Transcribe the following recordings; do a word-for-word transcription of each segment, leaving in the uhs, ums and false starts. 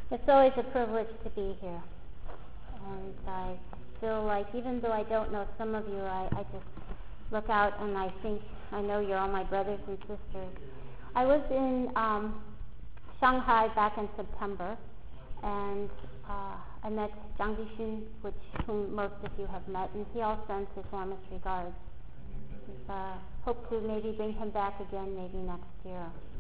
It's always a privilege to be here. And I feel like even though I don't know some of you, I, I just look out and I think I know you're all my brothers and sisters. I was in um, Shanghai back in September, and uh, I met Zhang Dixun, which whom most of you have met, and he all sends his warmest regards. Uh, hope to maybe bring him back again maybe next year.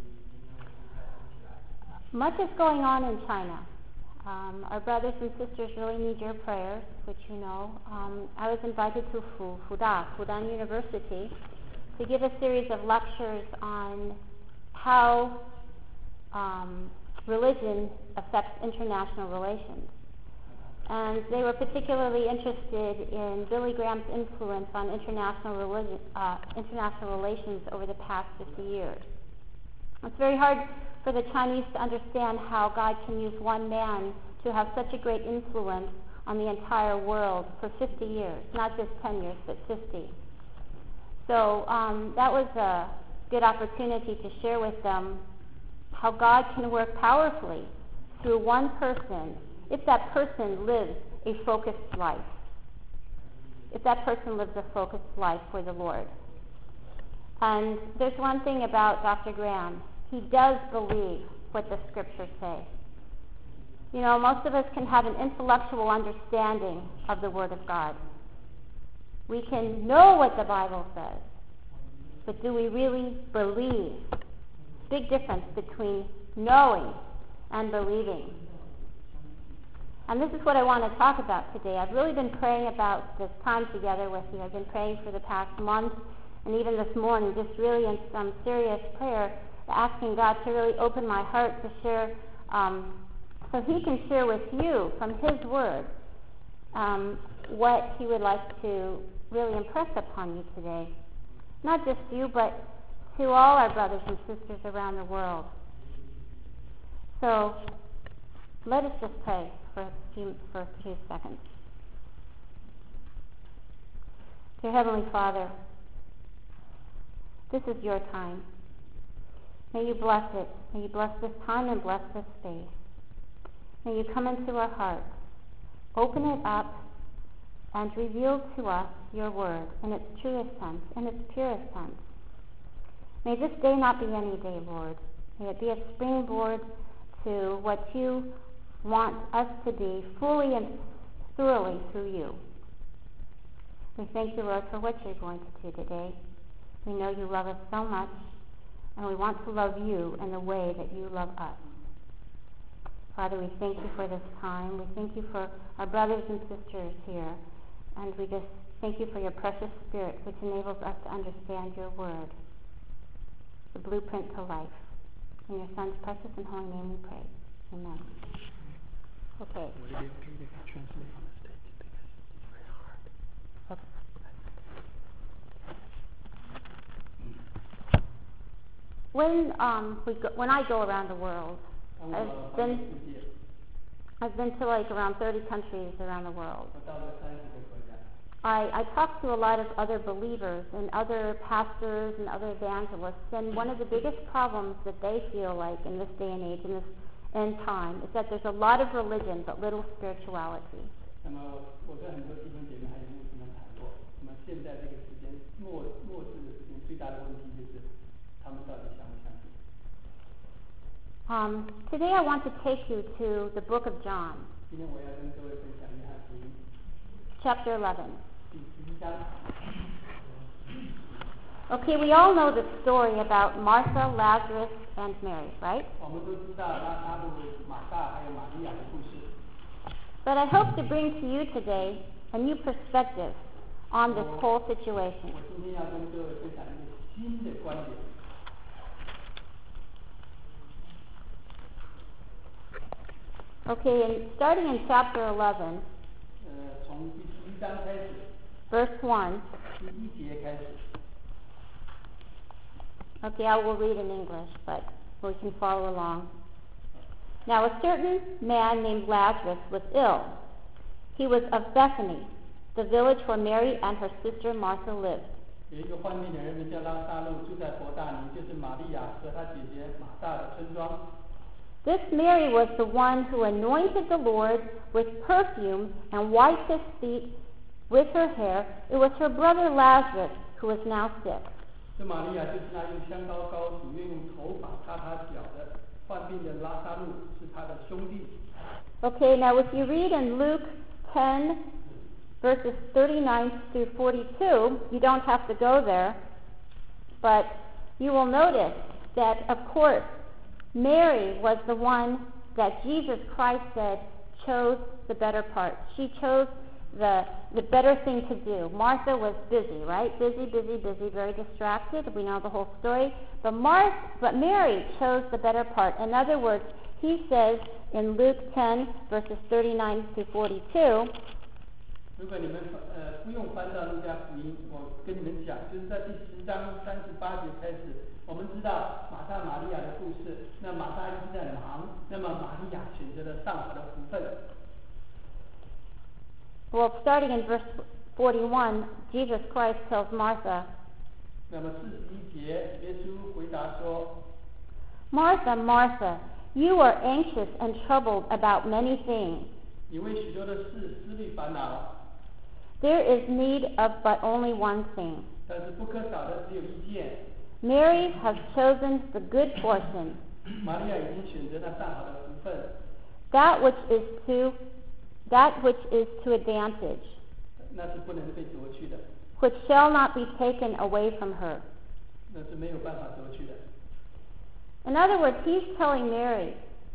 Much is going on in China. Um, our brothers and sisters really need your prayers, which you know. Um, I was invited to Fu, Fuda, Fudan University, to give a series of lectures on how um, religion affects international relations. And they were particularly interested in Billy Graham's influence on international, religion, uh, international relations over the past fifty years. It's very hard for the Chinese to understand how God can use one man to have such a great influence on the entire world for fifty years, not just ten years, but fifty. So um, that was a good opportunity to share with them how God can work powerfully through one person if that person lives a focused life. If that person lives a focused life for the Lord. And there's one thing about Doctor Graham. He does believe what the scriptures say. You know, most of us can have an intellectual understanding of the Word of God. We can know what the Bible says, but do we really believe? Big difference between knowing and believing. And this is what I want to talk about today. I've really been praying about this time together with you. I've been praying for the past month, and even this morning, just really in some serious prayer, asking God to really open my heart to share, um, so He can share with you from His Word um, what He would like to really impress upon you today. Not just you, but to all our brothers and sisters around the world. So let us just pray for a few, for a few seconds. Dear Heavenly Father, this is your time. May you bless it. May you bless this time and bless this space. May you come into our hearts, open it up, and reveal to us your word in its truest sense, in its purest sense. May this day not be any day, Lord. May it be a springboard to what you want us to be fully and thoroughly through you. We thank you, Lord, for what you're going to do today. We know you love us so much, and we want to love you in the way that you love us. Father, we thank you for this time. We thank you for our brothers and sisters here, and we just thank you for your precious Spirit, which enables us to understand your word, the blueprint to life. In your Son's precious and holy name we pray. Amen. Okay. Okay. When um we go, when I go around the world, I've been I've been to like around thirty countries around the world. I, I talk to a lot of other believers and other pastors and other evangelists, and one of the biggest problems that they feel like in this day and age, in this end time, is that there's a lot of religion but little spirituality. Um, today I want to take you to the book of John, chapter eleven. Okay, we all know the story about Martha, Lazarus, and Mary, right? But I hope to bring to you today a new perspective on this whole situation. Okay, and starting in chapter eleven, verse one. Okay, I will read in English, but we can follow along. Now, a certain man named Lazarus was ill. He was of Bethany, the village where Mary and her sister Martha lived. This Mary was the one who anointed the Lord with perfume and wiped his feet with her hair. It was her brother Lazarus who was now sick. 这玛利亚就是那用香膏膏主，又用头发擦他脚的患病的拉撒路，是他的兄弟。 Okay, now if you read in Luke ten, verses thirty-nine through forty-two, you don't have to go there, but you will notice that, of course, Mary was the one that Jesus Christ said chose the better part. She chose the the better thing to do. Martha was busy, right? Busy, busy, busy, very distracted. We know the whole story. But Mar- but Mary chose the better part. In other words, he says in Luke ten, verses thirty-nine through forty-two, 如果你们呃不用翻到路加福音，我跟你们讲，就是在第十章三十八节开始，我们知道马大玛利亚的故事。那马大一直在忙，那么玛利亚选择了上好的福分。 Well, starting in verse forty-one, Jesus Christ tells Martha, 那么四十一节，耶稣回答说 Martha, Martha, you are anxious and troubled about many things. 你为许多的事思虑烦恼， There is need of but only one thing. 但是不可少的只有一件。 Mary has chosen the good portion, 玛利亚已经选择了上好的福分， that which is to that which is to advantage, 那是不能被夺去的， which shall not be taken away from her. 那是没有办法夺去的。 In other words, he's telling Mary,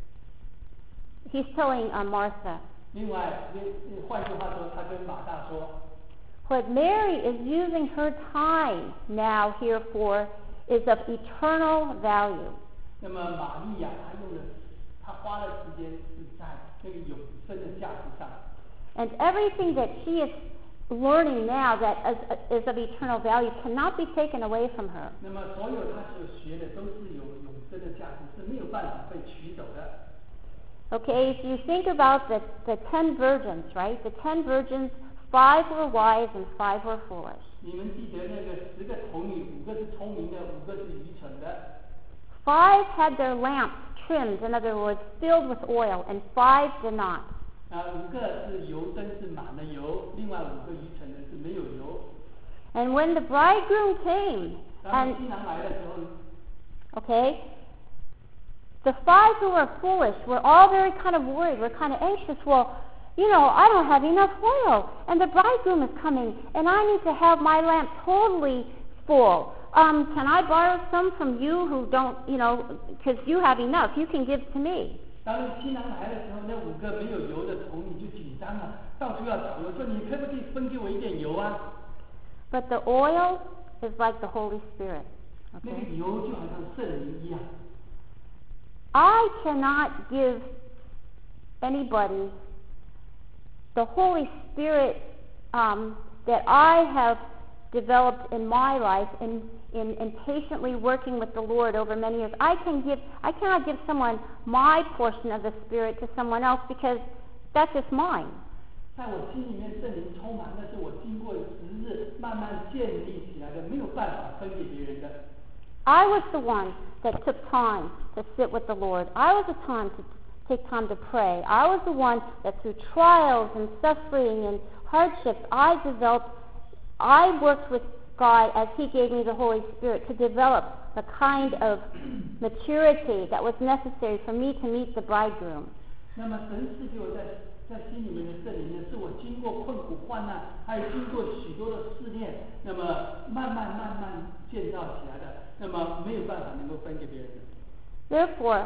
he's telling uh, Martha, 另外，换句话说，他跟马大说， what Mary is using her time now here for is of eternal value. 那么玛利亚她用的，她花的时间是在那个永生的价值上。 And everything that she is learning now that is, is of eternal value cannot be taken away from her. 那么所有她所学的都是有永生的价值，是没有办法被取走的。 Okay, if you think about the, the ten virgins, right? The ten virgins, five were wise and five were foolish. 你们记得那个十个童女，五个是聪明的，五个是愚蠢的。 Five had their lamps trimmed, in other words, filled with oil, and five did not. 啊，五个是油灯是满了油，另外五个愚蠢的是没有油。 And when the bridegroom came, 当 and 新郎来的时候， okay, the five who were foolish were all very kind of worried, were kind of anxious. Well, you know, I don't have enough oil, and the bridegroom is coming, and I need to have my lamp totally full. Um, can I borrow some from you who don't, you know, because you have enough, you can give to me. 当新郎来的时候，那五个没有油的童女就紧张了，到处要找油，说你可不可以分给我一点油啊？ But the oil is like the Holy Spirit. 那个 Okay? 油就好像圣灵一样。 I cannot give anybody the Holy Spirit um, that I have developed in my life in, in, in patiently working with the Lord over many years. I can give, I cannot give someone my portion of the Spirit to someone else because that's just mine. 在我心里面，圣灵充满，那是我经过时日慢慢建立起来的，没有办法分给别人的。 I was the one that took time to sit with the Lord. I was the time to take time to pray. I was the one that through trials and suffering and hardships, I developed, I worked with God as He gave me the Holy Spirit to develop the kind of maturity that was necessary for me to meet the bridegroom. 那么神赐给我在在心里面的圣灵呢，是我经过困苦患难，还有经过许多的试炼，那么慢慢慢慢建造起来的，那么没有办法能够分给别人的。 Therefore,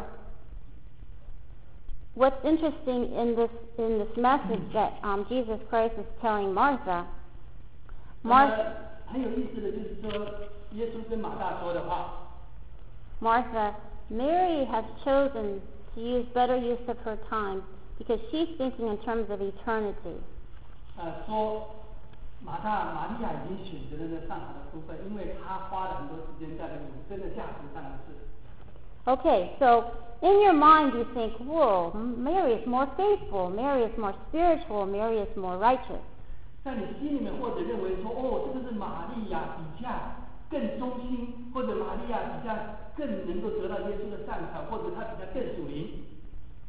what's interesting in this in this message that um, Jesus Christ is telling Martha, 那 Martha, 么很有意思的就是说，耶稣跟马大说的话， Martha, Mary has chosen to use better use of her time because she's thinking in terms of eternity. 呃，说马大玛利亚已经选择了那上好的福分，因为她花了很多时间在那永生的价值上的事。 Okay, so in your mind you think, whoa, Mary is more faithful, Mary is more spiritual, Mary is more righteous. 在你心里面或者认为说，哦，这个是玛利亚比较更忠心，或者玛利亚比较更能够得到耶稣的赞赏，或者她比较更属灵。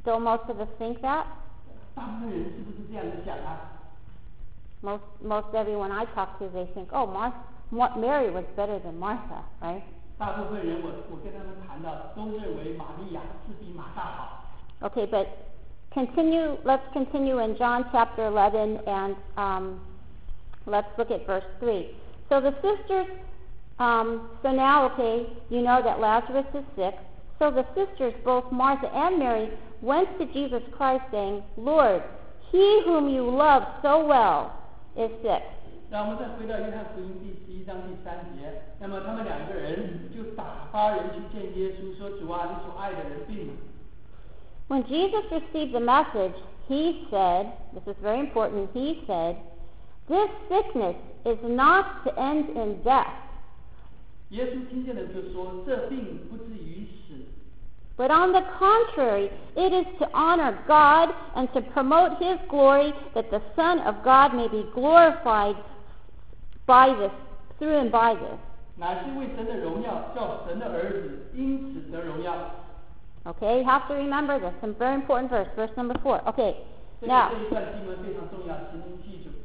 Still most of us think that? 大部分人是不是这样子想啊？ Most, most everyone I talk to, they think, oh, Mar- Mar- Mary was better than Martha, right? 大部分人我我跟他们谈到，都认为玛利亚是比马大好。 Okay, but continue. Let's continue in John chapter eleven, and um, let's look at verse three. So the sisters. Um, so now, okay, you know that Lazarus is sick. So the sisters, both Martha and Mary, went to Jesus Christ, saying, "Lord, he whom you love so well is sick." 那我们再回到约翰福音第十一章第三节，那么他们两个人就打发人去见耶稣，说：“主啊，你所爱的人病了。” When Jesus received the message, he said, this is very important, he said, "This sickness is not to end in death." 耶稣听见了就说：“这病不至于死， But on the contrary, it is to honor God and to promote His glory, that the Son of God may be glorified by this, through and by this. 乃是为神的荣耀，叫神的儿子因此得荣耀。” Okay, you have to remember this. Some very important verse, verse number four. Okay, 这个 now, 这一段经文非常重要，请您记住。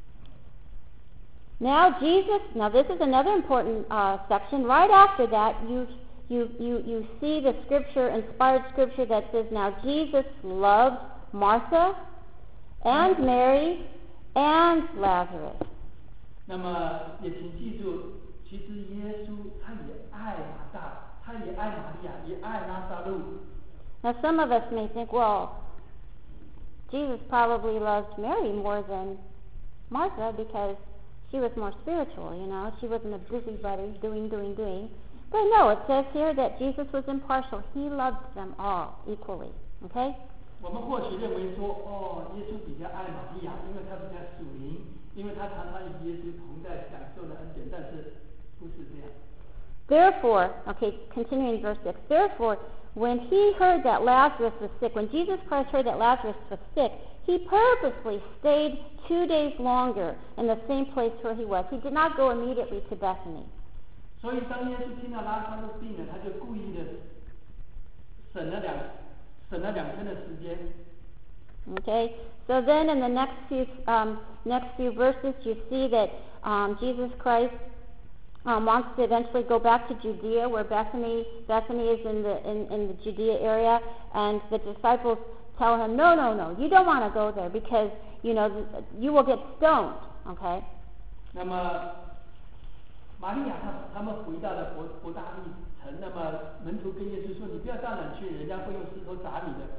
now Jesus, now this is another important uh, section. Right after that, you, you, you, you see the scripture, inspired scripture that says, now Jesus loved Martha and Mary and Lazarus. 那么也请记住，其实耶稣他也爱马大，他也爱玛利亚，也爱拉撒路。 Now some of us may think, well, Jesus probably loved Mary more than Martha because she was more spiritual, you know. She wasn't a busybody doing, doing, doing. But no, it says here that Jesus was impartial. He loved them all equally, okay? 我们或许认为说，哦，耶稣比较爱玛利亚，因为他比较属灵，因为他常常与耶稣同在，享受了恩典，但是不是这样。 Therefore, okay, continuing verse six. Therefore, when he heard that Lazarus was sick, when Jesus Christ heard that Lazarus was sick, he purposely stayed two days longer in the same place where he was. He did not go immediately to Bethany. 所以当耶稣听到拉撒路病了，他就故意的省了两省了两天的时间。 Okay, so then in the next few um, next few verses, you see that um, Jesus Christ um, wants to eventually go back to Judea, where Bethany Bethany is in the in, in the Judea area, and the disciples tell him, no, no, no, you don't want to go there because you know you will get stoned. Okay. 那么玛利亚他他们回到了伯伯大利城，那么门徒跟耶稣说：“你不要到哪去，人家会用石头砸你的。”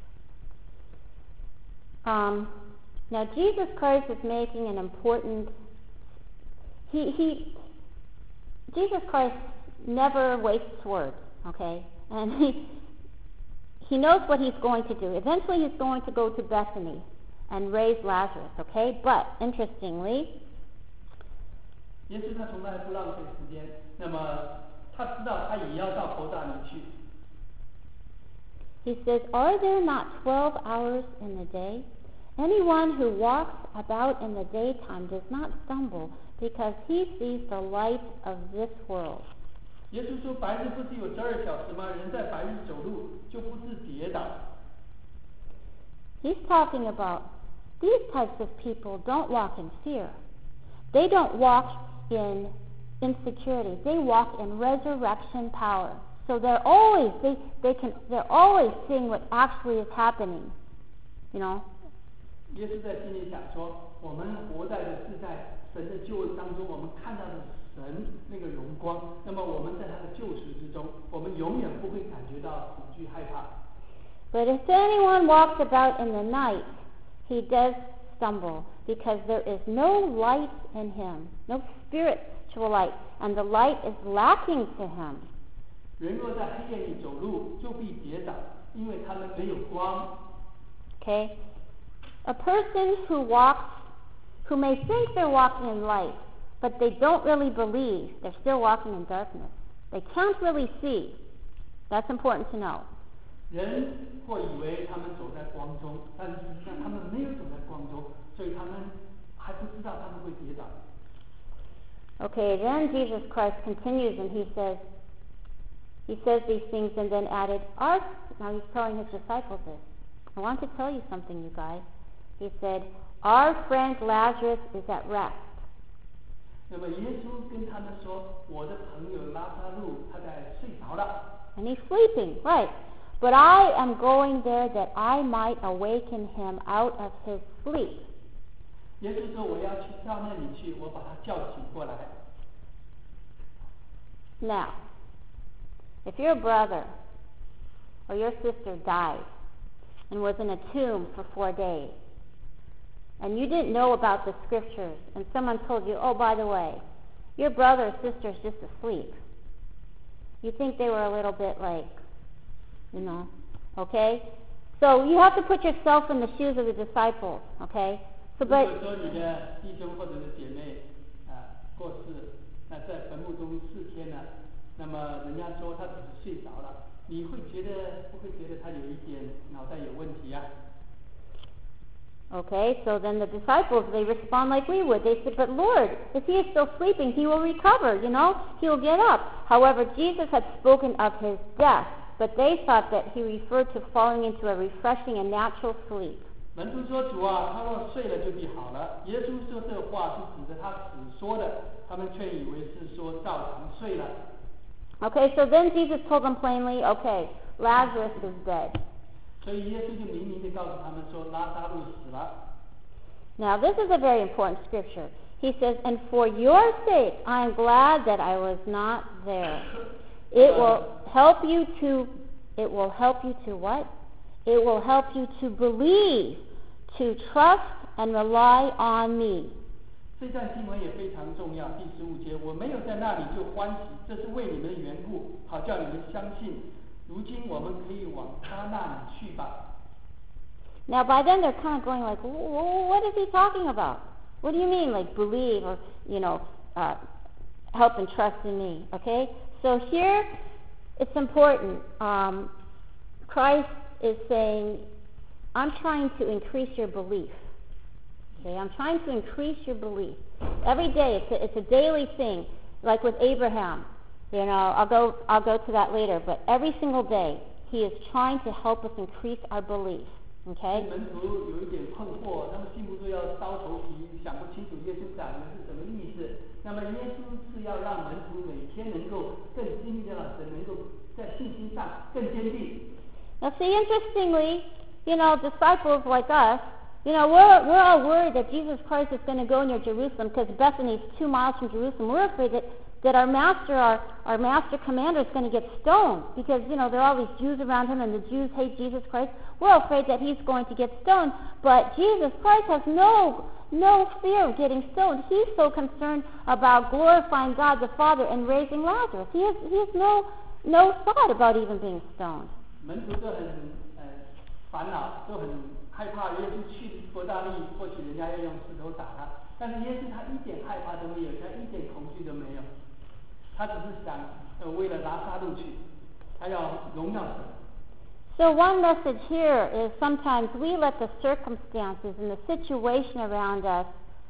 Um, now Jesus Christ is making an important. He he. Jesus Christ never wastes words, okay, and he he knows what he's going to do. Eventually, he's going to go to Bethany and raise Lazarus, okay. But interestingly, 耶稣他从来不浪费时间，那么他知道他也要到伯大尼去。 he says, "Are there not twelve hours in the day? Anyone who walks about in the daytime does not stumble, because he sees the light of this world." 耶稣说：“白日不是有十二小时吗？人在白日走路就不致跌倒。” He's talking about these types of people don't walk in fear. They don't walk in insecurity. They walk in resurrection power. So they're always they, they can they're always seeing what actually is happening. You know? 耶稣在心里想说：“我们活在的是在神的救恩当中，我们看到的神那个荣光。那么我们在他的救赎之中，我们永远不会感觉到恐惧害怕。” But if anyone walks about in the night, he does stumble, because there is no light in him, no spiritual light, and the light is lacking to him. 人若在黑夜里走路，就必跌倒，因为他们没有光。 Okay? A person who walks, who may think they're walking in light, but they don't really believe, they're still walking in darkness. They can't really see. That's important to know. 人或以为他们走在光中，但实际上他们没有走在光中，所以他们还不知道他们会跌倒。 Okay, then Jesus Christ continues and he says, he says these things and then added, are, now he's telling his disciples this, I want to tell you something, you guys. He said, our friend Lazarus is at rest. 那么耶稣跟他们说，我的朋友拉撒路他在睡着了。 And he's sleeping, right. But I am going there that I might awaken him out of his sleep. 耶稣说，我要去到那里去，我把他叫醒过来。 Now, if your brother or your sister died and was in a tomb for four days, and you didn't know about the scriptures, and someone told you, oh, by the way, your brother or sister is just asleep, you think they were a little bit like, you know, okay? So you have to put yourself in the shoes of the disciples, okay? So, 如 but 果说你的弟兄或者是姐妹啊过世，那在坟墓中四天了，那么人家说他只是睡着了，你会觉得不会觉得他有一点脑袋有问题啊？ Okay, so then the disciples, they respond like we would. They said, but Lord, if he is still sleeping, he will recover, you know, he will get up. However, Jesus had spoken of his death, but they thought that he referred to falling into a refreshing and natural sleep. 门徒说：“主啊，他若睡了就必好了。”耶稣说这话是指着他死说的，他们却以为是说照常睡了。 Okay, so then Jesus told them plainly, okay, Lazarus is dead. 所以耶稣就明明地告诉他们说，拉撒路死了。 Now, this is a very important scripture. He says, and for your sake, I am glad that I was not there. It will help you to, it will help you to what? It will help you to believe, to trust and rely on me. 这段经文也非常重要。第十五节，我没有在那里就欢喜，这是为你们的缘故，好叫你们相信。如今我们可以往他那里去吧。 Now, by then they're kind of going like, what is he talking about? What do you mean, like believe or, you know, uh, help and trust in me? Okay? So here, it's important. Um, Christ is saying, I'm trying to increase your belief. Okay? I'm trying to increase your belief. Every day, it's a, it's a daily thing, like with Abraham. You know, I'll go, I'll go to that later. But every single day, he is trying to help us increase our belief. Okay? 门徒有一点困惑，他们心目中要烧头皮，想不清楚耶稣讲的是什么意思。那么耶稣是要让门徒每天能够更经历到神，能够在信心上更坚定。 Now, see, interestingly, you know, disciples like us, you know, we're, we're all worried that Jesus Christ is going to go near Jerusalem because Bethany is two miles from Jerusalem. We're afraid that, that our master, our, our master commander is going to get stoned because, you know, there are all these Jews around him and the Jews hate Jesus Christ. We're afraid that he's going to get stoned. But Jesus Christ has no, no fear of getting stoned. He's so concerned about glorifying God the Father and raising Lazarus. He has, he has no, no thought about even being stoned. 门徒都很呃烦恼，都很害怕耶稣去伯大利，或许人家要用石头打他，但是耶稣他一点害怕都没有，他一点恐惧都没有，他只是想呃为了拉撒路去，他要荣耀神。 So one message here is sometimes we let the circumstances and the situation around us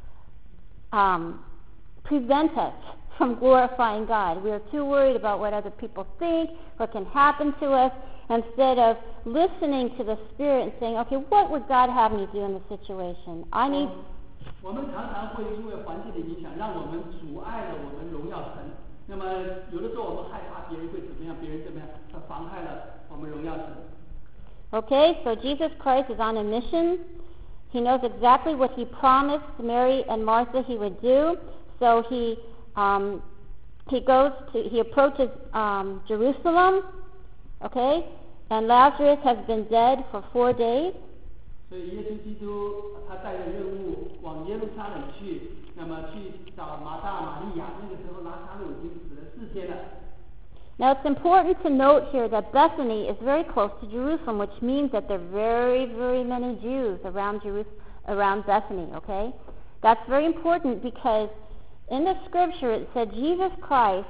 um, prevent us from glorifying God. We are too worried about what other people think, what can happen to us, instead of listening to the Spirit and saying, okay, what would God have me do in this situation? I need... 我们常常会因为环境的影响，让我们阻碍了我们荣耀神。那么有的时候我们害怕别人会怎么样，别人怎么样，它妨害了我们荣耀神。 Okay, so Jesus Christ is on a mission. He knows exactly what he promised Mary and Martha he would do. So he um, he goes to he approaches um, Jerusalem. Okay, and Lazarus has been dead for four days. 所以耶稣基督他带着任务往耶路撒冷去，那么去找马大、玛利亚。那个时候拉撒路已经死了四天了。 Now it's important to note here that Bethany is very close to Jerusalem, which means that there are very, very many Jews around Jerusalem, around Bethany. Okay, that's very important because in the scripture it said Jesus Christ.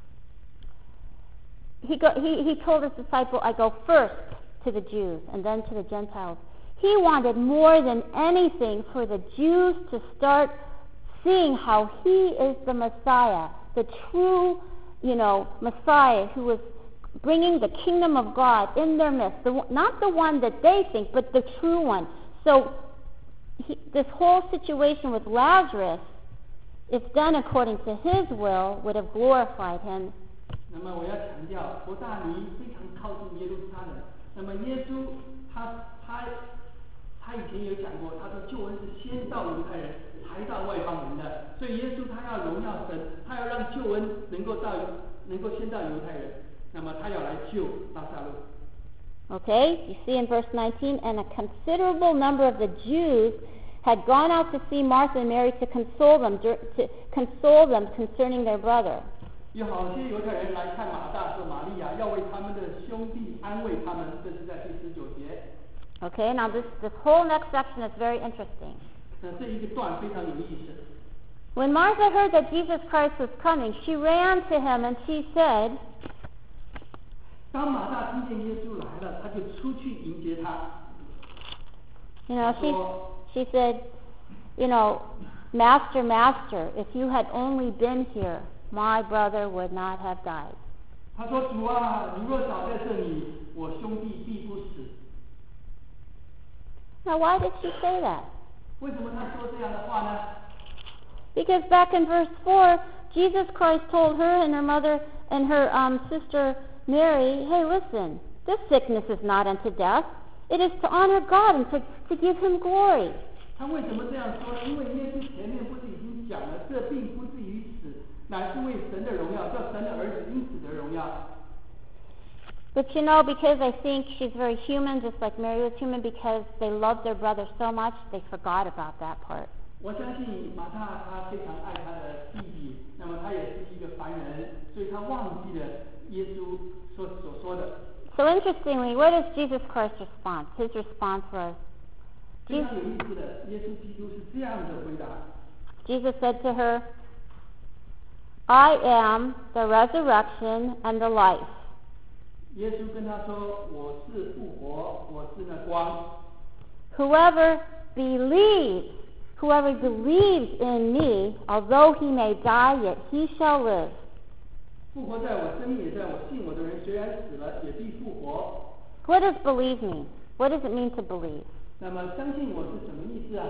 He, go, he, he told his disciple, I go first to the Jews and then to the Gentiles. He wanted more than anything for the Jews to start seeing how he is the Messiah, the true, you know, Messiah who was bringing the kingdom of God in their midst, the, not the one that they think, but the true one. So he, this whole situation with Lazarus, if done according to his will, would have glorified him. 那么我要强调，伯大尼非常靠近耶路撒冷。那么耶稣他他他以前有讲过，他说救恩是先到犹太人，才到外邦人的。所以耶稣他要荣耀神，他要让救恩能够到能够先到犹太人。那么他要来救拉撒路。 Okay, you see in verse nineteen, and a considerable number of the Jews had gone out to see Martha and Mary to console them, to console them concerning their brother. 有好些犹太人来看马大和玛利亚，要为他们的兄弟安慰他们，这是在第十九节。 Okay, now this this whole next section is very interesting. 那这一个段非常有意思。 When Martha heard that Jesus Christ was coming, she ran to him and she said, 当马大听见耶稣来了，他就出去迎接他。 You know, she she said, you know, Master, Master, if you had only been here, my brother would not have died. 他说：“主啊，你若早在这里，我兄弟必不死。” Now, why did she say that? 为什么他说这样的话呢？ Because back in verse four, Jesus Christ told her and her mother and her um, sister Mary, hey, listen, this sickness is not unto death. It is to honor God and to, to give Him glory. 他为什么这样说呢？因为耶稣前面不是已经讲了，这并不至于死，乃是为神的荣耀，叫神的儿子因此得荣耀。 But you know, because I think she's very human, just like Mary was human, because they loved their brother so much, they forgot about that part. 我相信马大他非常爱他的弟弟，那么他也是一个凡人，所以他忘记了耶稣所所说的。 So interestingly, what is Jesus Christ's response? His response was, 非常有意思的，耶稣基督是这样的回答。 Jesus said to her, I am the resurrection and the life. 耶稣跟他说：“我是复活，我是那光。 Whoever believes, whoever believes in me, although he may die, yet he shall live. 复活在我，生命也在我。信我的人，虽然死了，也必复活。” What does believe mean? What does it mean to believe? 那么相信我是什么意思啊？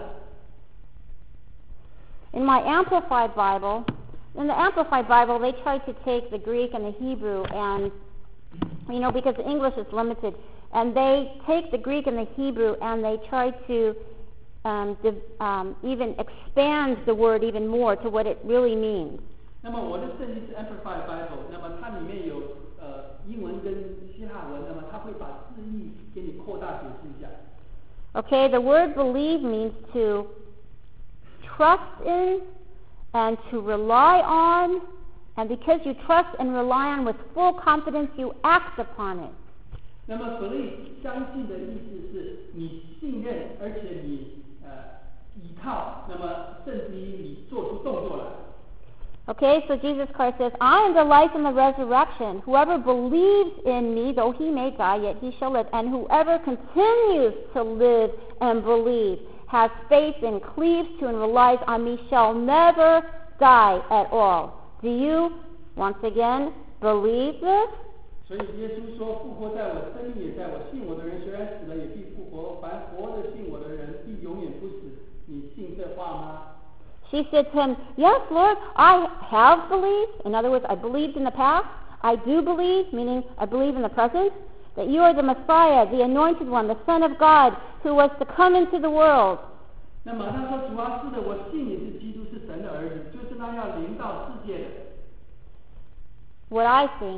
In my Amplified Bible, in the Amplified Bible, they try to take the Greek and the Hebrew and, you know, because the English is limited, and they take the Greek and the Hebrew and they try to um, div, um, even expand the word even more to what it really means. 那么我的圣经是 Amplified Bible， 那么它里面有呃英文跟希腊文，那么它会把字义给你扩大解释一下。 Okay, the word believe means to trust in and to rely on, and because you trust and rely on with full confidence, you act upon it. 那么 believe 相信的意思是你信任，而且你呃依靠，那么甚至于你做出动作来。 Okay, so Jesus Christ says, I am the life and the resurrection. Whoever believes in me, though he may die, yet he shall live. And whoever continues to live and believe, has faith and cleaves to and relies on me, shall never die at all. Do you, once again, believe this? 所以耶稣说：“复活在我，生命也在我。信我的人，虽然死了，也必复活。凡活着信我的人，必永远不死。”你信这话吗？ She said to him, Yes, Lord, I have believed. In other words, I believed in the past. I do believe, meaning I believe in the present, that you are the Messiah, the Anointed One, the Son of God, who was to come into the world. 那马上说：“主啊，是的，我信你是基督，是神的儿子，就是那要临到世界的。” What I think,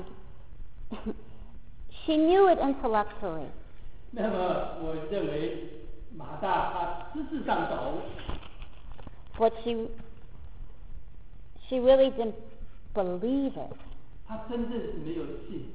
she knew it intellectually. 那么我认为马大他知识上懂。 But she, she really didn't believe it. 他真正是没有信。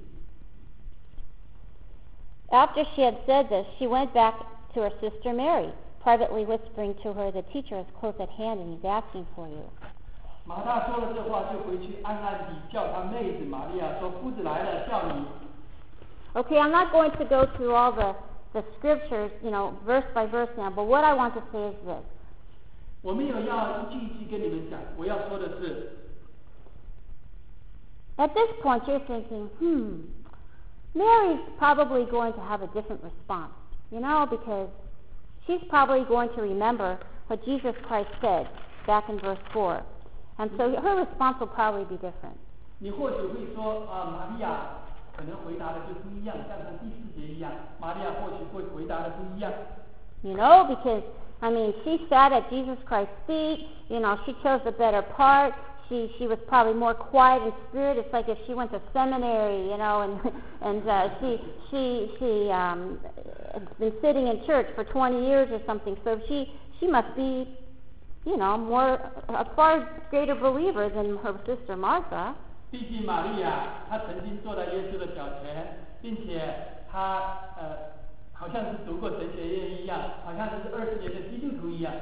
After she had said this, she went back to her sister Mary, privately whispering to her, The teacher is close at hand and he's asking for you. 马大说了这话，就回去暗暗地叫他妹子玛利亚说：“夫子来了，叫你。” Okay, I'm not going to go through all the, the scriptures, you know, verse by verse now, but what I want to say is this. 我没有要一句一句跟你们讲，我要说的是 At this point, you're thinking, hmm, Mary's probably going to have a different response, you know, because she's probably going to remember what Jesus Christ said back in verse four. And so her response will probably be different. 你或许会说啊，玛利亚可能回答的就不一样，像跟第四节一样，玛利亚或许会回答的不一样。 You know, because, I mean, she sat at Jesus Christ's feet, you know, she chose the better part. She, she was probably more quiet in spirit. It's like if she went to seminary, you know, and, and uh, she, she, she um, has been sitting in church for twenty years or something. So she, she must be, you know, more, a far greater believer than her sister Martha. 毕竟玛利亚她曾经坐在耶稣的脚前，并且她呃好像是读过神学院一样，好像是二十年的基督徒一样。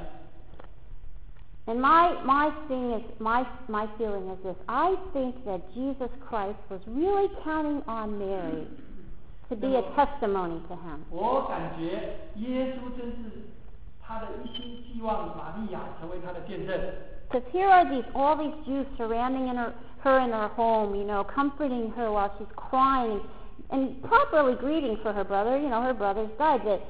And my my thing is my my feeling is this: I think that Jesus Christ was really counting on Mary to be a testimony to him. 我感觉耶稣真是他的一心希望玛利亚成为他的见证。 Because here are these all these Jews surrounding in her, her in her home, you know, comforting her while she's crying and properly grieving for her brother. You know, her brother's died. But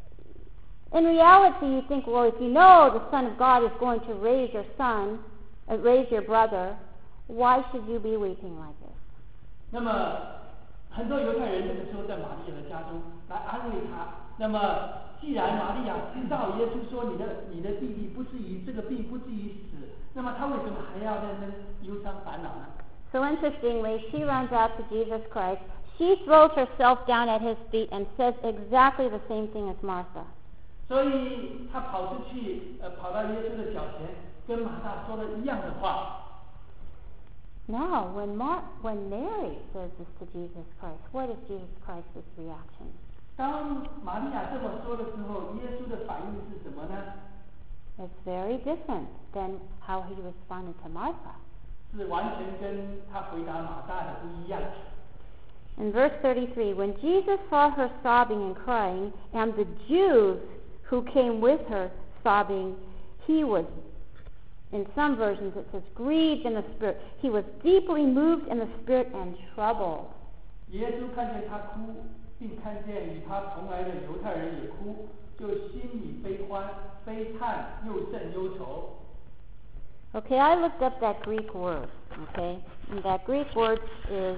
in reality, you think, well, if you know the Son of God is going to raise your son, uh, raise your brother, why should you be weeping like this? 那么很多犹太人这个时候在玛利亚的家中来安慰他。那么既然玛利亚知道耶稣说你的你的弟弟不至于这个病不至于死，那么他为什么还要在那忧伤烦恼呢？ So interestingly, she runs out to Jesus Christ. She throws herself down at his feet and says exactly the same thing as Martha. 所以他跑出去，呃，跑到耶稣的脚前，跟马大说了一样的话。 Now, when Mar- when Mary says this to Jesus Christ, what is Jesus Christ's reaction? 当玛利亚这么说的时候，耶稣的反应是什么呢？ It's very different than how he responded to Martha. 是完全跟他回答马大的不一样。 In verse thirty-three, when Jesus saw her sobbing and crying, and the Jews who came with her sobbing, he was, in some versions it says, grieved in the spirit. He was deeply moved in the spirit and troubled. 耶稣看见他哭，并看见与他同来的犹太人也哭，就心里悲欢、悲叹，又甚忧愁。 Okay, I looked up that Greek word, okay? And that Greek word is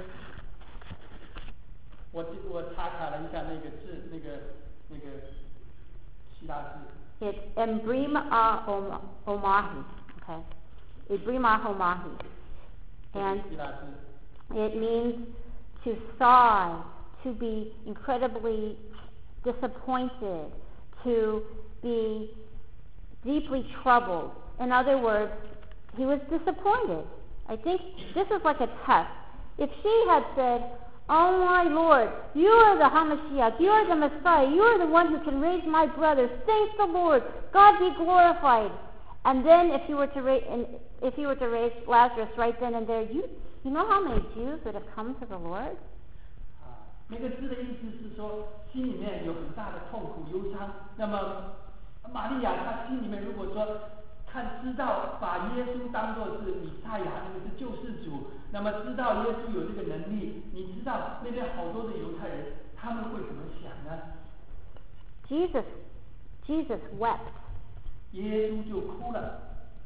我我查卡了一下那个字，那个那个希腊字。 it's embrima omahi, okay? Embrima omahi. And 希腊字。 it means to sigh, to be incredibly disappointed, to be deeply troubled. In other words, he was disappointed. I think this is like a test. If she had said, "Oh my Lord, you are the Hamashiach, you are the Messiah, you are the one who can raise my brothers. Thank the Lord. God be glorified." And then if you were to raise, if you were to raise Lazarus right then and there, you you know how many Jews would have come to the Lord? 啊，那个字的意思是说，心里面有很大的痛苦、忧伤。那么玛利亚她心里面如果说看知道把耶稣当作是弥赛亚，那个是救世主，那么知道耶稣有这个能力，你知道那边好多的犹太人他们会怎么想呢？ Jesus, Jesus wept. 耶稣就哭了。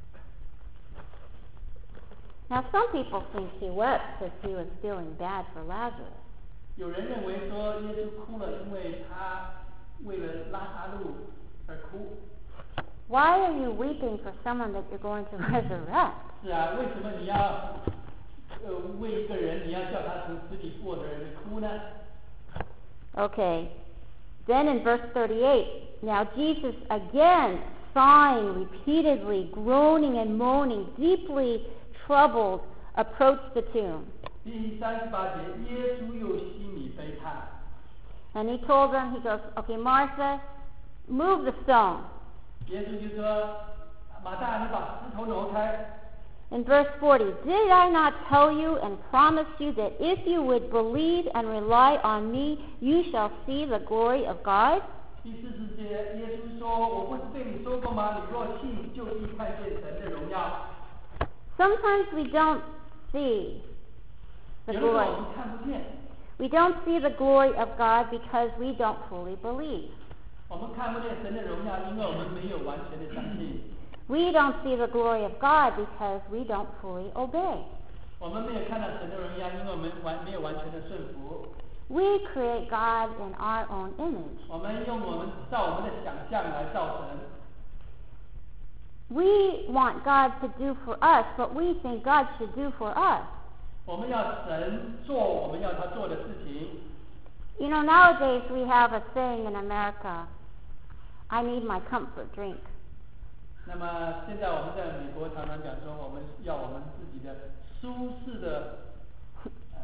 Now some people think he wept because he was feeling bad for Lazarus. 有人认为说耶稣哭了，因为他为了拉撒路而哭。 Why are you weeping for someone that you're going to resurrect? 是啊，为什么你要呃为一个人你要叫他从死里复活的人哭呢？ Okay. Then in verse thirty-eight, now Jesus again sighing repeatedly, groaning and moaning, deeply troubled, approached the tomb. 第三十八节，耶稣又心里悲叹。 And he told them, he goes, "Okay, Martha, move the stone." 耶稣就说：“马大，你把石头挪开。” In verse forty, "Did I not tell you and promise you that if you would believe and rely on me, you shall see the glory of God?" 第四十节，耶稣说：“我不是对你说过吗？你若信，就必看见神的荣耀。” Sometimes we don't see the 有的时候 glory. 我们看不见。 We don't see the glory of God because we don't fully believe. 我们看不见神的荣耀，因为我们没有完全的相信。 We don't see the glory of God because we don't fully obey. 我们没有看到神的荣耀，因为我们完没有完全的顺服。 We create God in our own image. 我们用我们照我们的想象来造神。 We want God to do for us what we think God should do for us. 我们要神做我们要他做的事情。 You know, nowadays we have a saying in America, I need my comfort drink. 那么现在我们在美国常常讲说，我们要我们自己的舒适的呃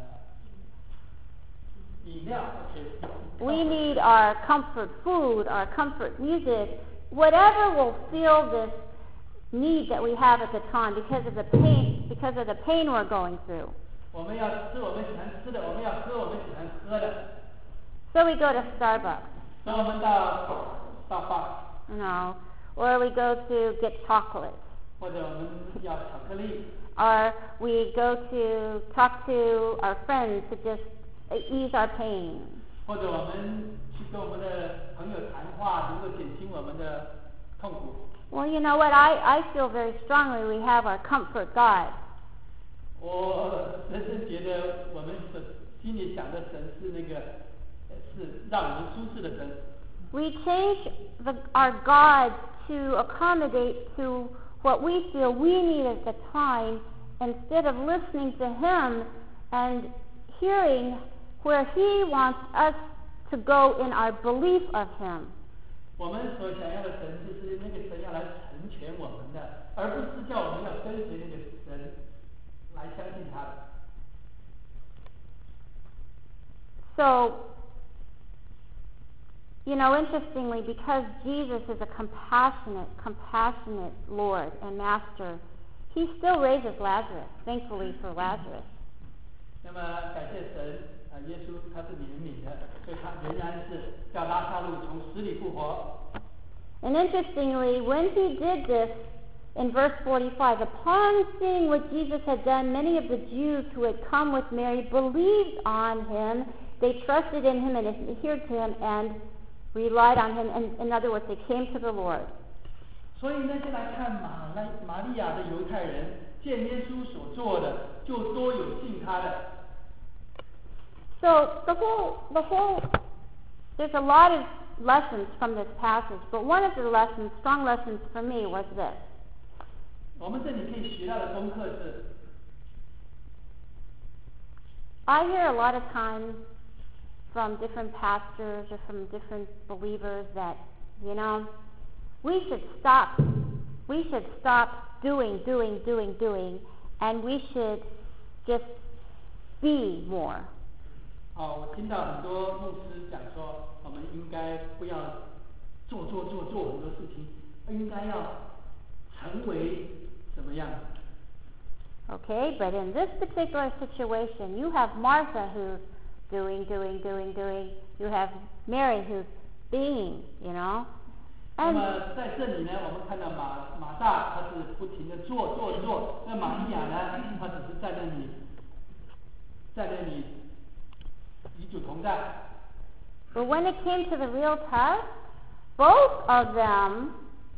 饮料。 We need our comfort food, our comfort music, whatever will fill this need that we have at the time because of the pain, because of the pain we're going through. 我们要吃我们喜欢吃的，我们要喝我们喜欢喝的。 So we go to Starbucks. 所以我们到到 bar， You know, or we go to get chocolate. 或者我们要巧克力。 Or we go to talk to our friends to just ease our pain. 或者我们去跟我们的朋友谈话，能够减轻我们的痛苦。 Well, you know what? I, I feel very strongly we have our comfort God. 我深深觉得我们神心里想的神是那个是让我们舒适的神。 We change the, our God to accommodate to what we feel we need at the time instead of listening to Him and hearing where He wants us to go in our belief of Him. 我们所想要的神就是那个神要来成全我们的，而不是叫我们要跟随那个神来相信他的。 So, you know, interestingly, because Jesus is a compassionate, compassionate Lord and Master, He still raises Lazarus, thankfully for Lazarus. 那么感谢神啊，耶稣他是怜悯的，所以他仍然是叫拉撒路从死里复活。 And interestingly, when He did this, in verse forty-five, upon seeing what Jesus had done, many of the Jews who had come with Mary believed on Him. They trusted in Him and adhered to Him and relied on Him. And in other words, they came to the Lord. 所以那些来看马来玛利亚的犹太人，见耶稣所做的，就多有信他的。 So the whole, the whole, there's a lot of lessons from this passage, but one of the lessons, strong lessons for me, was this. 我们这里可以学到的功课是 I hear a lot of times from different pastors or from different believers that, you know, we should stop, we should stop doing, doing, doing, doing, and we should just be more. 哦，我听到很多牧师讲说，我们应该不要做做做做很多事情，应该要成为怎么样？ Okay, but in this particular situation, you have Martha who's doing, doing, doing, doing. You have Mary who's being, you know. 那 And 么在这里呢，我们看到马马大他是不停的做做做，那玛利亚呢，她只是在那里，在那里与主同在。 but when it came to the real test, both of them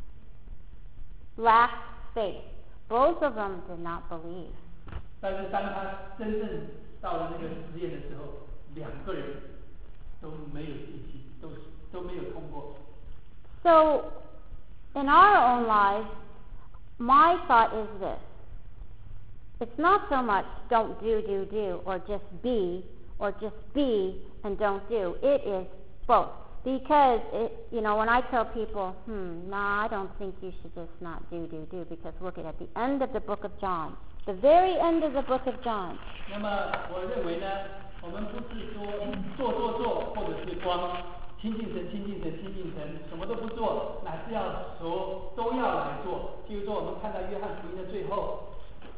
lacked faith. Both of them did not believe. 但是当他真正到了那个实验的时候，两个人都没有信心，都都没有通过。 So, in our own lives, my thought is this. It's not so much don't do, do, do, or just be, or just be and don't do. It is both. Because, it, you know, when I tell people, hmm, nah, I don't think you should just not do, do, do, because look at at the end of the book of John, the very end of the book of John. 那么我认为呢，我们不是说做做做，或者是光亲近神、亲近神、亲近神，什么都不做，乃是要说都要来做。譬如说，我们看到约翰福音的最后，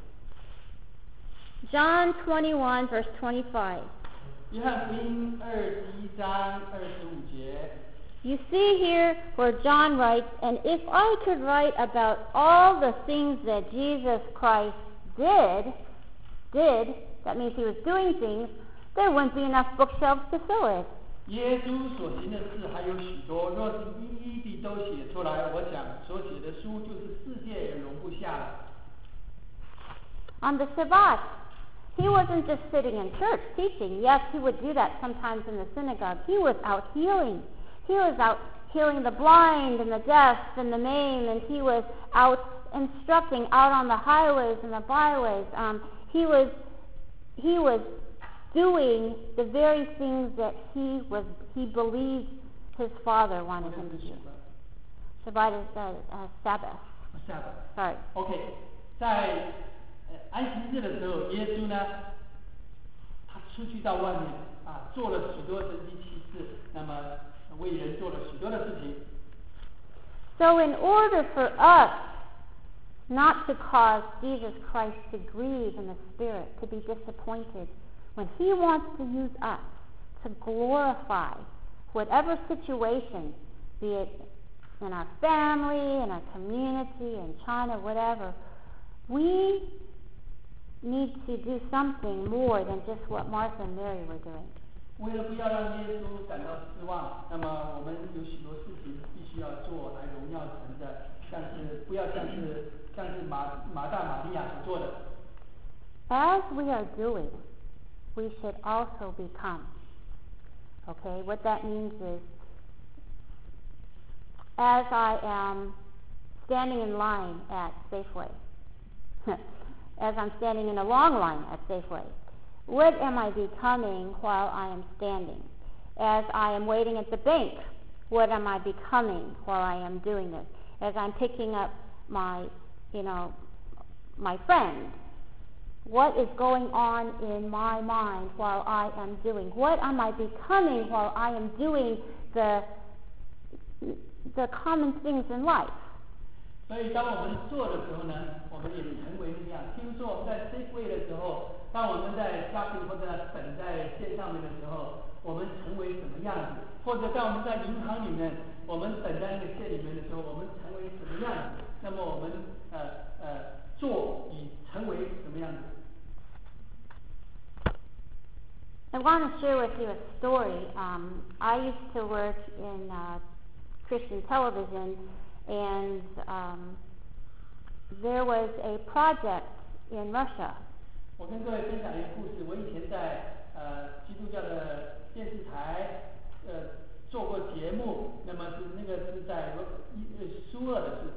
John twenty-one, verse twenty-five. 约翰福音二十一章二十五节。 You see here where John writes, and if I could write about all the things that Jesus Christ did, did, that means He was doing things, there wouldn't be enough bookshelves to fill it. 耶稣所行的事还有许多，若是一一地都写出来，我想所写的书就是世界也容不下了。 On the Shabbat, he wasn't just sitting in church teaching. Yes, he would do that sometimes in the synagogue. He was out healing. He was out healing the blind and the deaf and the maimed, and he was out instructing out on the highways and the byways. Um, he was he was doing the very things that he was he believed his father wanted him to do. Shabbat is uh, uh, Sabbath. Sabbath. Sorry. OK， 在安息日的时候，耶稣呢，他出去到外面啊，做了许多神迹奇事，那么为人做了许多的事情。 So in order for us not to cause Jesus Christ to grieve in the spirit, to be disappointed, when he wants to use us to glorify whatever situation, be it in our family, in our community, in China, whatever, we need to do something more than just what Martha and Mary were doing. 为了不要让耶稣感到失望，那么我们有许多事情必须要做来荣耀神的，像是不要像是像是马马大马利亚所做的。 As we are doing, we should also become. Okay, what that means is, as I am standing in line at Safeway, as I'm standing in a long line at Safeway, what am I becoming while I am standing? As I am waiting at the bank, what am I becoming while I am doing this? As I'm picking up my, you know, my friend, what is going on in my mind while I am doing? What am I becoming while I am doing the the common things in life? 所以当我们做的时候呢，我们也成为那样。譬如说我们在 Safeway 的时候，当我们在 shopping 或者等在线上面的时候，我们成为什么样子？或者当我们在银行里面，我们等在那个线里面的时候，我们成为什么样子？那么我们呃呃做以成为什么样子？ I want to share with you a story. Um, I used to work in uh, Christian television, and um, there was a project in Russia. 我跟各位分享一个故事。我以前在呃基督教的电视台呃做过节目，那么是那个是在呃苏俄的事。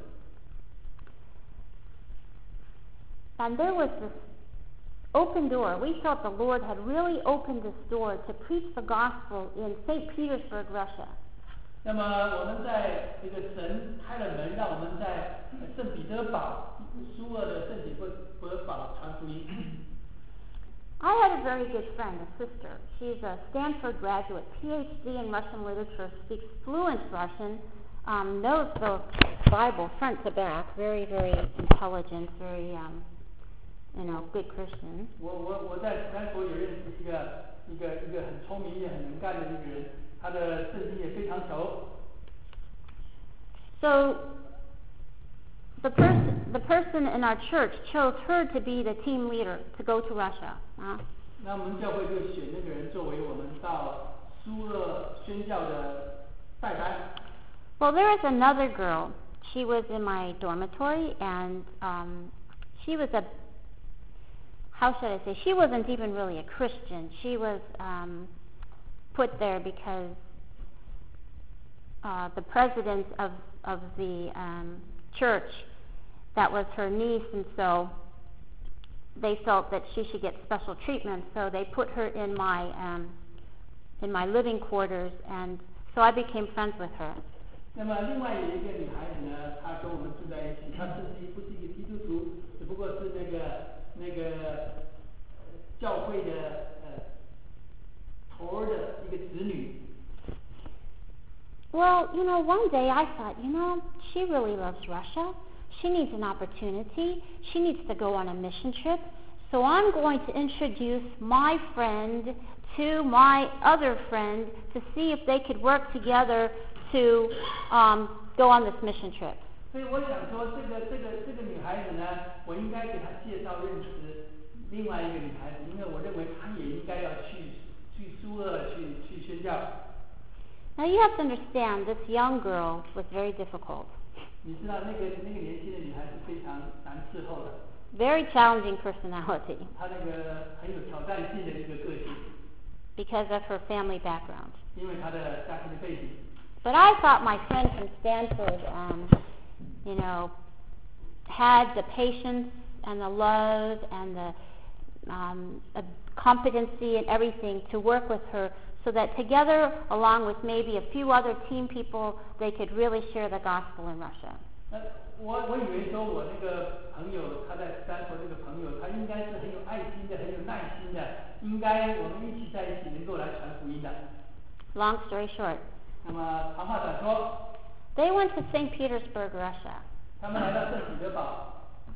And there was this open door. We felt the Lord had really opened this door to preach the gospel in Saint Petersburg, Russia. 那么我们在这个神开了门，让我们在圣彼得堡苏俄的圣彼得堡传福音。 I had a very good friend, a sister. She's a Stanford graduate, P H D in Russian literature, speaks fluent Russian, um, knows the Bible front to back, very, very intelligent, very, um, you know, good Christian. 我我我在斯坦福也认识一个一个一个很聪明也很能干的一个人，他的圣经也非常熟。 So the person the person in our church chose her to be the team leader to go to Russia. Uh. 那我们教会就选那个人作为我们到苏俄宣教的代班。 Well, there was another girl. She was in my dormitory, and um, she was a how should I say? She wasn't even really a Christian. She was um, put there because uh, the president of of the um, church, that was her niece, and so they felt that she should get special treatment. So they put her in my um, in my living quarters, and so I became friends with her. 那么另外有一个女孩子呢，她跟我们住在一起，她自己不是一个基督徒，只不过是那个那个教会的呃头的一个子女。 Well, you know, one day I thought, you know, she really loves Russia. She needs an opportunity. She needs to go on a mission trip. So I'm going to introduce my friend to my other friend to see if they could work together to um, go on this mission trip. 所以我想说，这个这个这个女孩子呢，我应该给她介绍认识另外一个女孩子，因为我认为她也应该要去去苏俄去去宣教。 Now you have to understand, this young girl was very difficult. 你知道那个那个年轻的女孩是非常难伺候的。 Very challenging personality. 她那个很有挑战性的一个个性。 Because of her family background. 因为她的家庭的背景。 But I thought my friend from Stanford, um, you know, had the patience and the love and the um, uh, competency and everything to work with her, so that together, along with maybe a few other team people, they could really share the gospel in Russia. 我我以为说我那个朋友，他在斯坦福这个朋友，他应该是很有爱心的，很有耐心的，应该我们一起在一起能够来传福音的。 Long story short. 那么长话短说。 They went to Saint Petersburg, Russia. 他们来到圣彼得堡。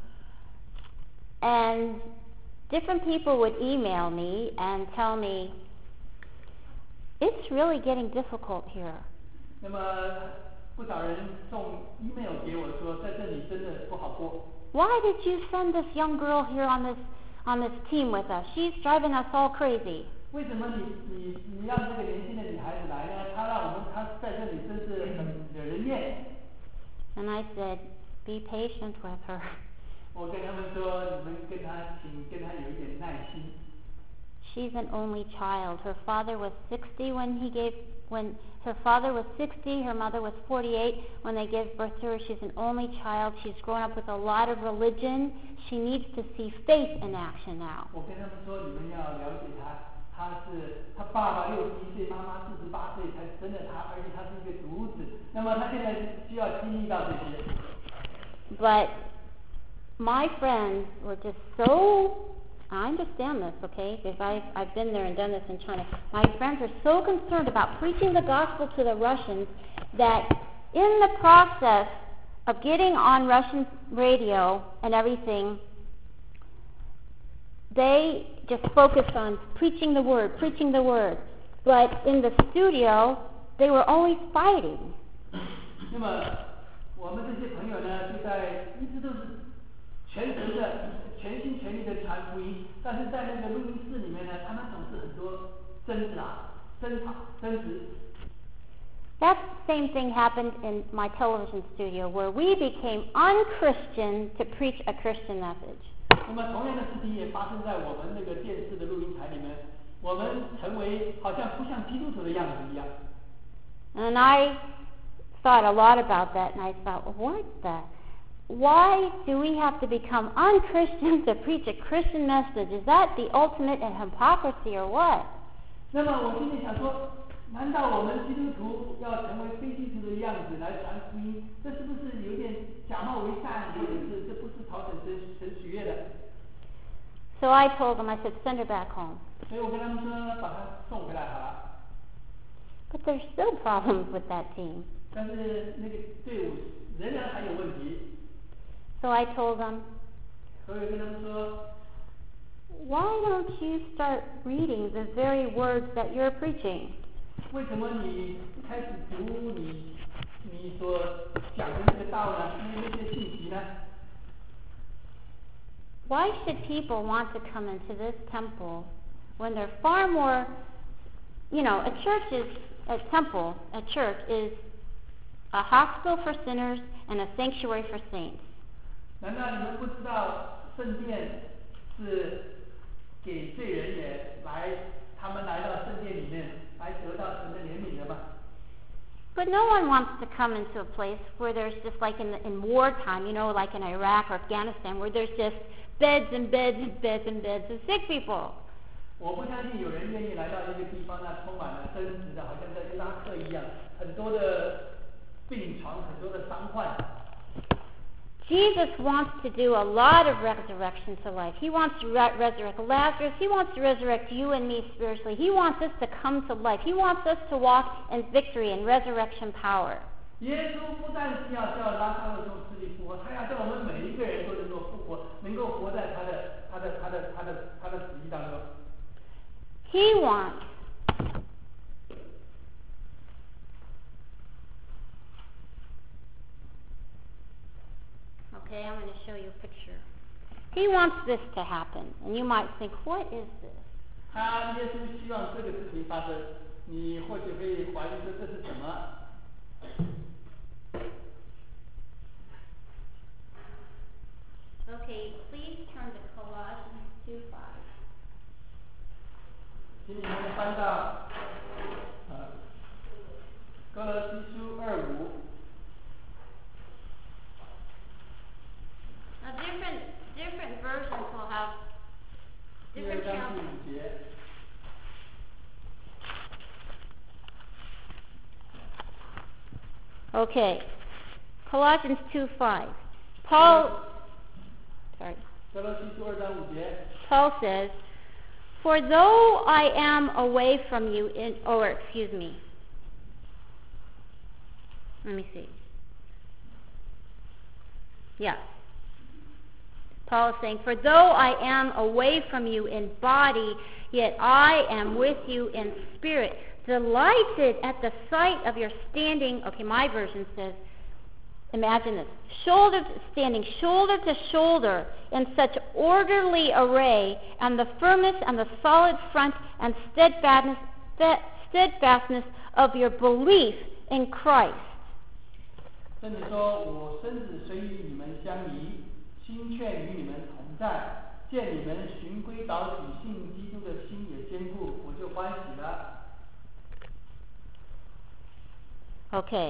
And different people would email me and tell me, it's really getting difficult here. 那么不少人送 email 给我说，在这里真的不好过。 Why did you send this young girl here on this on this team with us? She's driving us all crazy. 为什么你你你让这个年轻的女孩子来呢？她让我们她在这里真是很惹人厌。 And I said, be patient with her. 我跟他们说，你们跟她，请跟她有一点耐心。 She's an only child. Her father was sixty when he gave when her father was sixty, her mother was forty-eight when they gave birth to her. She's an only child. She's grown up with a lot of religion. She needs to see faith in action now. 我跟他们说，你们要了解她，她是她爸爸六十一岁，妈妈四十八岁才生了她，而且她是一个独子。那么她现在需要经历到这些。 But my friends were just so, I understand this, okay, because I've, I've been there and done this in China. My friends are so concerned about preaching the gospel to the Russians that in the process of getting on Russian radio and everything, they just focused on preaching the word, preaching the word. But in the studio, they were always fighting. 那么我们这些朋友呢，就在一直都是全职的、全心全力的传福音，但是在那个录音室里面呢，他们总是很多争执啊、争吵、争执。 That same thing happened in my television studio, where we became unchristian to preach a Christian message. 那么同样的事情也发生在我们那个电视的录音台里面，我们成为好像不像基督徒的样子一样。 And I thought a lot about that, and I thought, what the? Why do we have to become unchristian to preach a Christian message? Is that the ultimate in hypocrisy or what? 那么我心里想说，难道我们基督徒要成为非基督徒的样子来传福音？这是不是有点假冒为善，或者是这不是讨神神神喜悦的？ So I told them, I said, send her back home. 所以我跟他们说，把她送回来好了。 But there's still problems with that team. 但是那个队伍仍然还有问题。 So I told them, 所以跟他们说 why don't you start reading the very words that you're preaching? 为什么你开始读你你所讲的那个道呢？那那些信息呢？ Why should people want to come into this temple when they're far more, you know, a church is, a temple, a church is a hospital for sinners and a sanctuary for saints. 难道你们不知道圣殿是给罪人也来，他们来到圣殿里面来得到神的怜悯的吗？ But no one wants to come into a place where there's just like in, the, in wartime, you know, like in Iraq or Afghanistan, where there's just beds and beds and beds and beds of sick people. 我不相信有人愿意来到一个地方，那充满了真实的，好像在伊拉克一样，很多的病床，很多的伤患。 Jesus wants to do a lot of resurrection to life. He wants to re- resurrect Lazarus. He wants to resurrect you and me spiritually. He wants us to come to life. He wants us to walk in victory and resurrection power. 耶稣不但是要叫拉撒路从死里复活，他要叫我们每一个人都能够复活，能够活在他的、他的、他的、他的、他的旨意当中。 He wants Okay, I'm going to show you a picture. He wants this to happen. And you might think, what is this? 他耶稣希望这个事情发生，你或许会怀疑说这是什么？ Okay, please turn to Colossians two five. 请你们翻到呃哥罗西书二五。 Now different different versions will have 第二 different 章第 chapters. 五节。 Okay, Colossians two five. Paul, sorry. 哥罗西书二章五节。 Paul says, "For though I am away from you in," or excuse me. Let me see. Yeah. Paul is saying, "For though I am away from you in body, yet I am with you in spirit, delighted at the sight of your standing." Okay, my version says, imagine this, shoulder to, standing shoulder to shoulder in such orderly array, and the firmness and the solid front and steadfastness, steadfastness of your belief in Christ. 圣经说：“我身子虽与你们相离，心却与你们同在。见你们循规蹈矩，信基督的心也坚固，我就欢喜了。” Okay.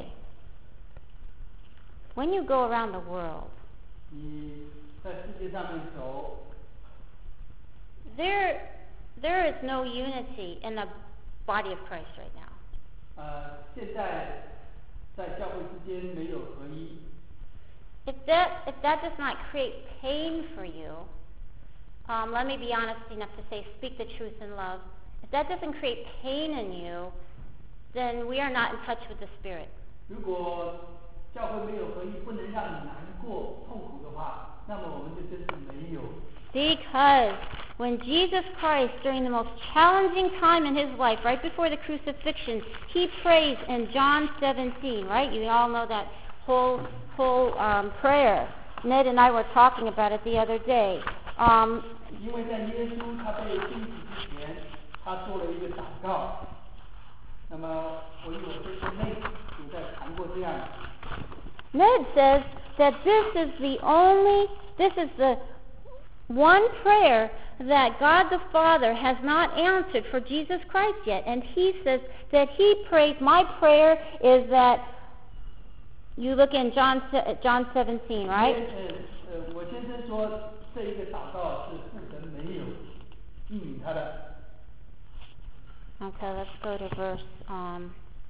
When you go around the world, 你在世界上面走， there there is no unity in the body of Christ right now. 呃，现在在教会之间没有合一。 If that if that does not create pain for you, um, let me be honest enough to say, speak the truth in love. If that doesn't create pain in you, then we are not in touch with the Spirit. 如果教会没有合一，不能让你难过、痛苦的话，那么我们就真是没有。 Because when Jesus Christ, during the most challenging time in his life, right before the crucifixion, he prays in John seventeen, right? You all know that whole whole um, prayer. Ned and I were talking about it the other day. Um, 因为在耶稣他被钉死之前，他做了一个祷告。那么我与我先生内有在谈过这样。 Ned says that this is the only, this is the one prayer that God the Father has not answered for Jesus Christ yet. And he says that he prays, my prayer is that, you look in John John seventeen, right? 呃呃，我先生说这一个祷告是父神没有应允他的。 Okay, let's go to verse, um,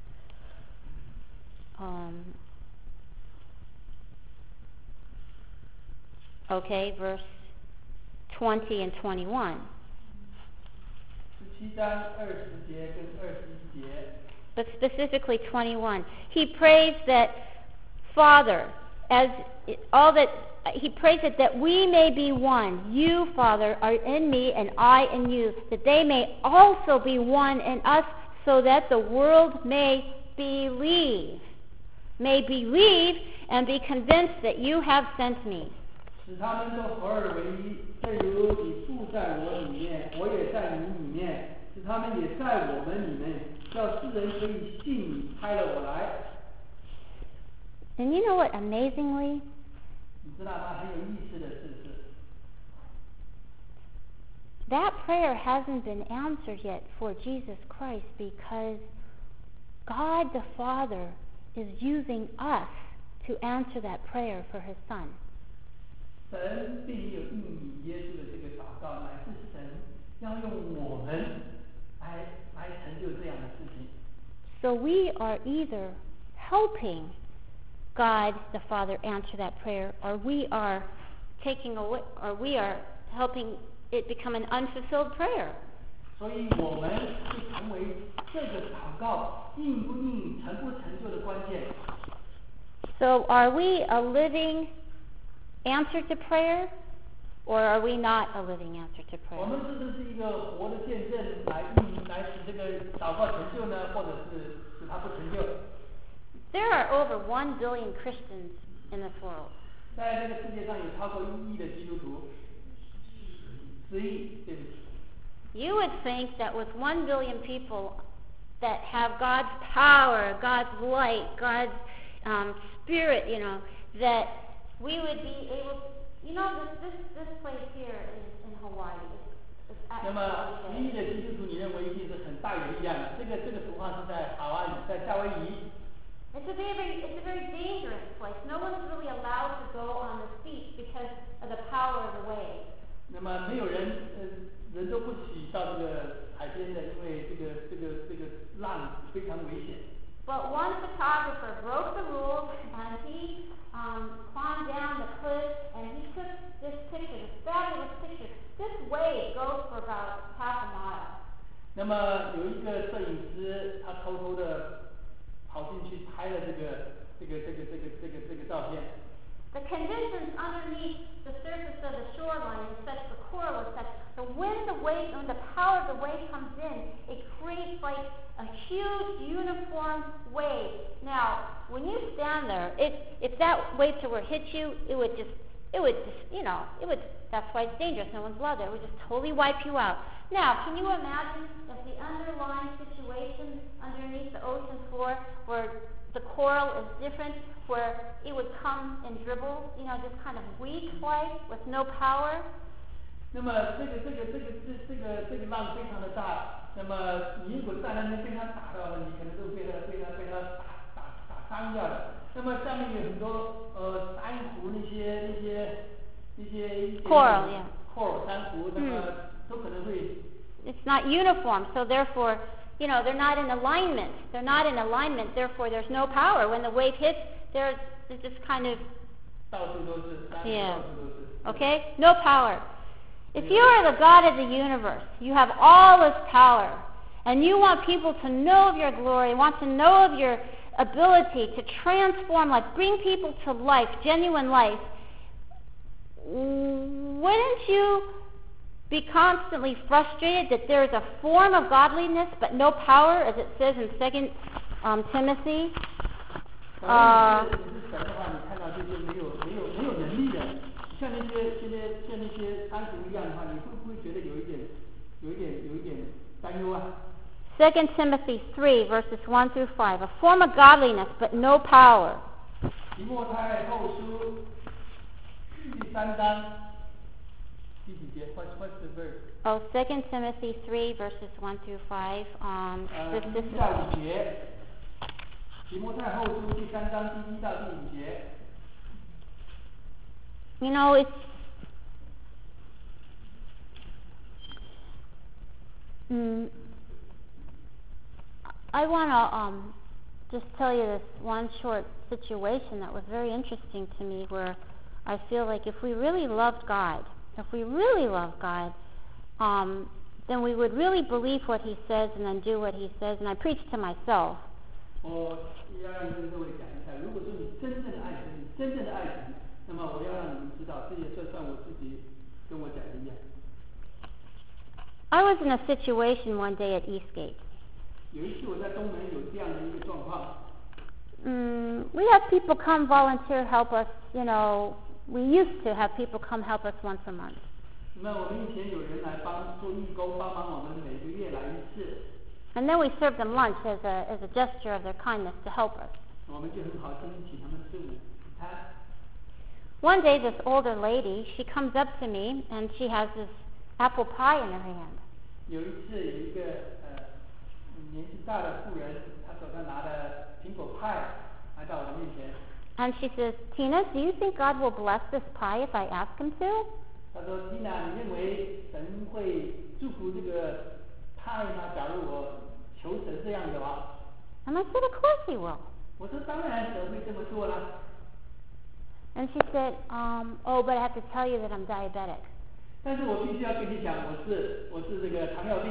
um, okay, verse twenty and twenty-one. 十七章二十节跟二十一节。 But specifically twenty-one. He prays that, Father, as all that, he prays it that we may be one. You, Father, are in me and I in you, that they may also be one in us, so that the world may believe, may believe and be convinced that you have sent me. 使他们都合而为一，正如你住在我里面，我也在你里面，使他们也在我们里面，叫世人可以信你差了我来。 And you know what, amazingly, 你知道吗？很有意思的事是， that prayer hasn't been answered yet for Jesus Christ, because God the Father is using us to answer that prayer for his Son. 神并没有应允耶稣的这个祷告，乃是神要用我们来来成就这样的事情。 So we are either helping God the Father answer that prayer, or we are taking away, or we are helping it become an unfulfilled prayer. 所以我们会成为这个祷告应不应、成不成就的关键。 So are we a living answer to prayer, or are we not a living answer to 我 prayer? 们是不是一个活的见证来应来使这个祷告成就呢，或者是使它不成就？ There are over one billion Christians in this world. 在这个世界上有超过一亿的基督徒。 十一，对不起。 You would think that with one billion people that have God's power, God's light, God's um, spirit, you know, that we would be able. You know, this this this place here is in Hawaii. It's, it's 那么 actually 一亿的基督徒，你认为一定是很大有力量的？这个这个图画是在夏威夷，在夏威夷。 It's a very, it's a very dangerous place. No one's really allowed to go on the beach because of the power of the waves. 那么没有人，呃，人都不许到这个海边的，因为这个这个这个浪非常危险。 But one photographer broke the rules and he um, climbed down the cliff and he took this picture, this fabulous picture. This wave goes for about half a mile. 那么有一个摄影师，他偷偷的跑进去拍了这个这个这个这个这个这个照片。 The conditions underneath the surface of the shoreline is such, the coral is such, that when the wave, when the power of the wave comes in, it creates like a huge uniform wave. Now, when you stand there, it, if that wave were to hit you, it would just, it would just, you know, it would, that's why it's dangerous. No one's allowed there. It would just totally wipe you out. Now, can you imagine if the underlying situation underneath the ocean floor where the coral is different, where it would come in dribbles, you know, just kind of weak like, with no power? 那么这个这个这个这这个这个浪非常的大，那么你如果站在那边被它打到了，你可能都被它被它被它打打打伤掉了。那么下面有很多呃珊瑚那些那些那些 coral, yeah. coral 珊瑚，那么都可能会。 It's not uniform, so therefore, you know, they're not in alignment. They're not in alignment, therefore there's no power. When the wave hits, there's, there's just kind of, 到处都是， yeah. 到处都是。 Okay? No power. If you are the God of the universe, you have all this power, and you want people to know of your glory, want to know of your ability to transform life, bring people to life, genuine life, wouldn't you be constantly frustrated that there is a form of godliness but no power, as it says in Second um, Timothy? Uh, 像那些现在像那些珊瑚一样的话，你会不会觉得有一点、有一点、有一点担忧啊 Second Timothy three, verses one through five. A form of godliness, but no power. 提摩太后书第三章第几节 ？What's what's the verse? Oh, Second Timothy three, verses one through five. Um, 呃， this, 第 this 一到五节。提摩太后书第三章第一到第五节。 You know, it's mm, I want to um, just tell you this one short situation that was very interesting to me, where I feel like if we really loved God, if we really love God, um, then we would really believe what He says and then do what He says. And I preach to myself. 我要让各位讲一下，如果说你真正的爱神，你真正的爱神，那么我要让你们知道，这也就算我自己跟我讲的一样。 I was in a situation one day at Eastgate. 有一次我在东门有这样的一个状况。 Mm, we have people come volunteer help us. You know, we used to have people come help us once a month. 那我们以前有人来帮做义工，帮忙我们每个月来一次。 And then we served them lunch as a as a gesture of their kindness to help us. 我们就很好心请他们吃午餐。 One day, this older lady, she comes up to me and she has this apple pie in her hand. 有一次有一个呃年纪大的妇人，她手上拿的苹果派来到我的面前。 And she says, Tina, do you think God will bless this pie if I ask Him to? 她说 ，Tina， 你认为神会祝福这个派吗？假如我求神这样的话。 And I said, of course He will. 我说当然神会这么做啦。 And she said, um, oh, but I have to tell you that I'm diabetic. 但是我必须要跟你讲，我是我是这个糖尿病。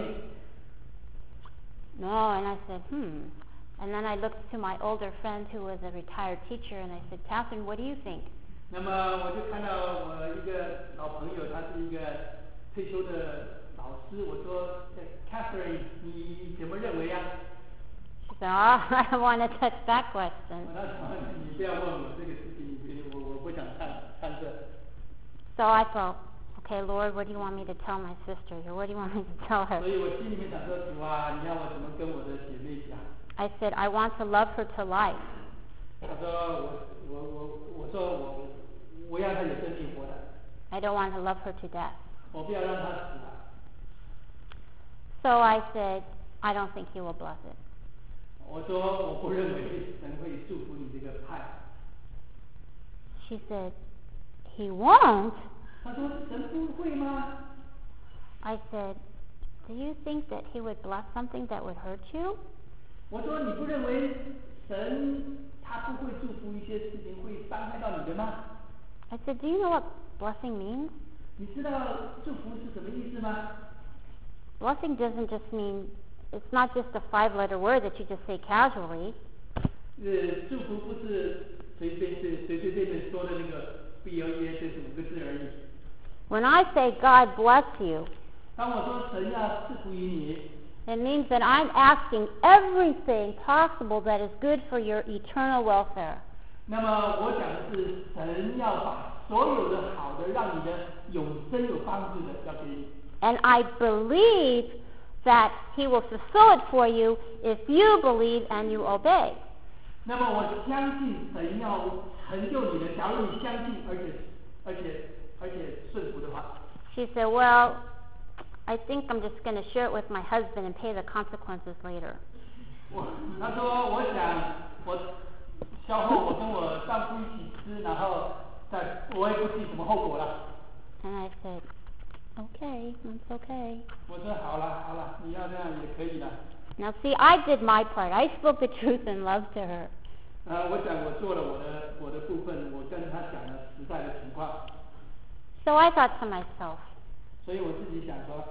No, and I said, hmm. And then I looked to my older friend who was a retired teacher, and I said, Catherine, what do you think? 那么我就看到我一个老朋友，他是一个退休的老师。我说 ，Catherine， 你怎么认为呀？ She said, oh, I don't want to touch that question. 我说你不要问我这个事情，你我我不想看看这。 So I thought, okay, Lord, what do you want me to tell my sister? Or what do you want me to tell her? 所以我心里面想说，主啊，你要我怎么跟我的姐妹讲？ I said, I want to love her to life. 他说我我我我说我我要她有生命活的， I don't want to love her to death. 我不要让她死了。 So I said, I don't think he will bless it. 我说我不认为神会祝福你这个派。 She said, he won't? 他说神不会吗？ I said, do you think that he would bless something that would hurt you? 我说你不认为神他不会祝福一些事情会伤害到你的吗？ I said, do you know what blessing means? 你知道祝福是什么意思吗？ Blessing doesn't just mean, it's not just a five-letter word that you just say casually. 呃，祝福不是随便随随随便便说的那个 B L E S 这五个字而已。 When I say God bless you, 当我说神要赐福于你， it means that I'm asking everything possible that is good for your eternal welfare. 那么我讲的是神要把所有的好的，让你的永生有帮助的要给你。 And I believe that he will fulfill it for you if you believe and you obey. 那么我相信神要成就你的，假如你相信，而且而且而且顺服的话。 She said, well, I think I'm just going to share it with my husband and pay the consequences later. 我他说我想我稍后我跟我丈夫一起吃，然后再我也不计什么后果了。 And I said, okay, that's okay. 我说好了好了，你要这样也可以了。 Now see, I did my part. I spoke the truth in love to her. 呃，我想我做了我的我的部分，我跟他讲了实在的情况。 So I thought to myself, 所以我自己想说，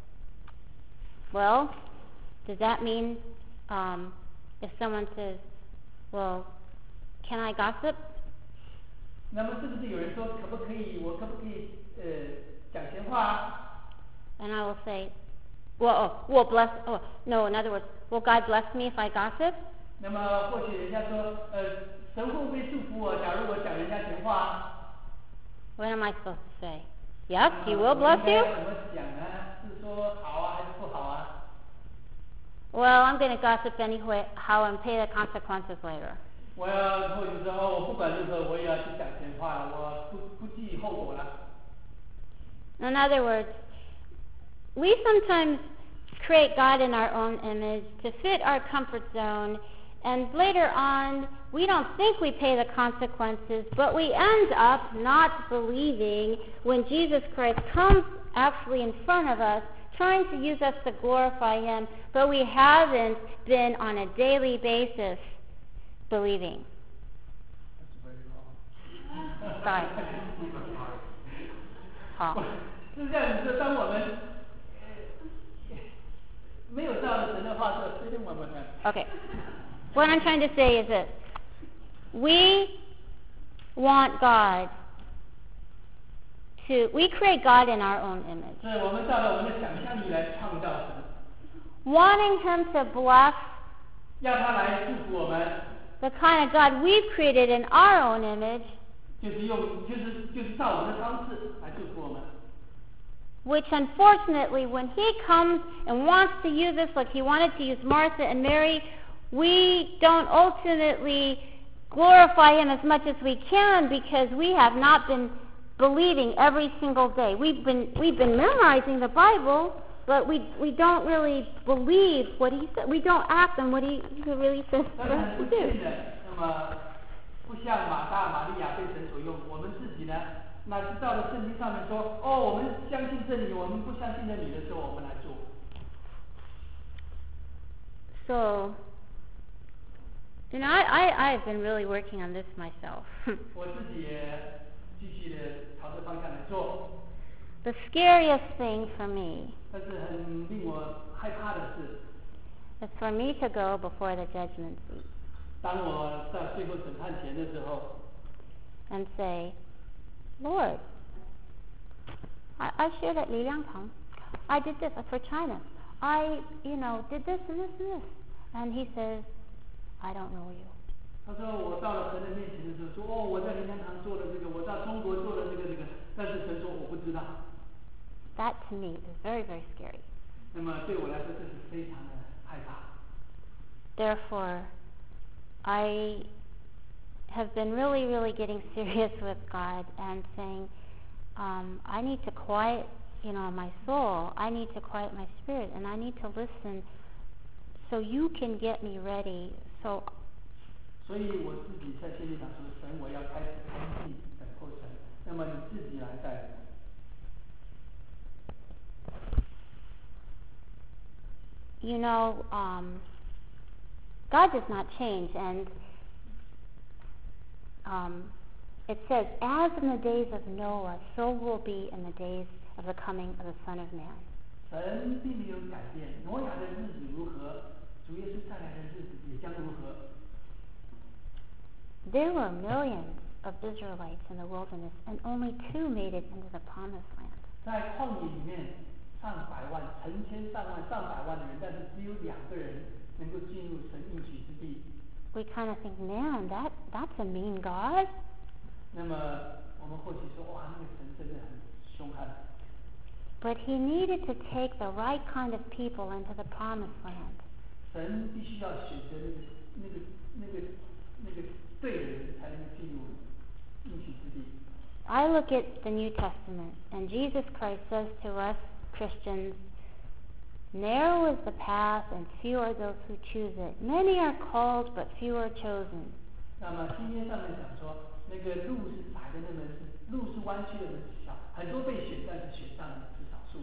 well, does that mean um, if someone says, well, can I gossip? 那么是不是有人说可不可以，我可不可以呃讲闲话啊？ And I will say, well, oh, well, bless, oh, no, in other words, will God bless me if I gossip? 那么或许人家说，呃，神会不会祝福我？假如我讲人家闲话啊？ What am I supposed to say? Yes, he will bless 我应 you? 该怎么讲呢？是说好啊，还是不好啊？ Well, I'm going to gossip anyway, how and pay the consequences later. 我要或者说哦，我不管如何，我也要去讲闲话了，我不不计后果了。 In other words, we sometimes create God in our own image to fit our comfort zone, and later on, we don't think we pay the consequences, but we end up not believing when Jesus Christ comes actually in front of us, trying to use us to glorify Him, but we haven't been on a daily basis believing. Sorry. 好。 是这样子，当我们呃没有照着神的话做，随便我们的。 Okay. What I'm trying to say is this. We want God to, we create God in our own image. 是我们照着我们的想象力来创造神， Wanting Him to bless 要他来祝福我们， the kind of God we've created in our own image, 就是用就是就是照我们的方式来祝福我们。 which unfortunately when He comes and wants to use us like He wanted to use Martha and Mary, we don't ultimately glorify Him as much as we can because we have not been believing every single day. We've been we've been memorizing the Bible, but we we don't really believe what He said. We don't act on what He really says 但 for 是 us 很 to 不 do. 幸的，那么不像马大、玛利亚被神所用，我们自己呢，那是照着圣经上面说，哦，我们相信这里，我们不相信这里的时候，我们来做。 So, you know, I, I I've been really working on this myself. 我自己也继续的朝这方向来做。 The scariest thing for me 但是很令我害怕的是， is for me to go before the judgment seat 当我在最后审判前的时候， and say, Lord, I, I shared at Li Liang Tang. I did this for China. I, you know, did this and this and this. And He says, I don't know you. 他说我到了神的面前的时候，说哦，我在灵粮堂做了这个，我到中国做了这个这个，但是神说我不知道。 that to me is very, very scary. 那么对我来说，这是非常的害怕。 Therefore, I have been really, really getting serious with God and saying, um, I need to quiet, you know, my soul. I need to quiet my spirit, and I need to listen so you can get me ready. So 所以我自己在心里想说，神，我要开始安静等候神。那么你自己来带。 You know, um, God does not change, and um, it says, as in the days of Noah, so will be in the days of the coming of the Son of Man. 神并没有改变，挪亚的日子如何，主耶稣再来的日子也将如何。 There were millions of Israelites in the wilderness, and only two made it into the promised land. 在旷野里面，上百万、成千上万、上百万的人，但是只有两个人能够进入神应许之地。 We kind of think, man, that that's a mean God. 那么我们或许说，哇，那个神真的很凶悍。 But he needed to take the right kind of people into the promised land. 神必须要选择那个、那个、那个、那个对的人，才能够进入应许之地。 I look at the New Testament, and Jesus Christ says to us Christians, narrow is the path, and few are those who choose it. Many are called, but few are chosen. 那么今天上面讲说，那个路是窄的，那么是路是弯曲的人少，很多被选，但是选上的是少数。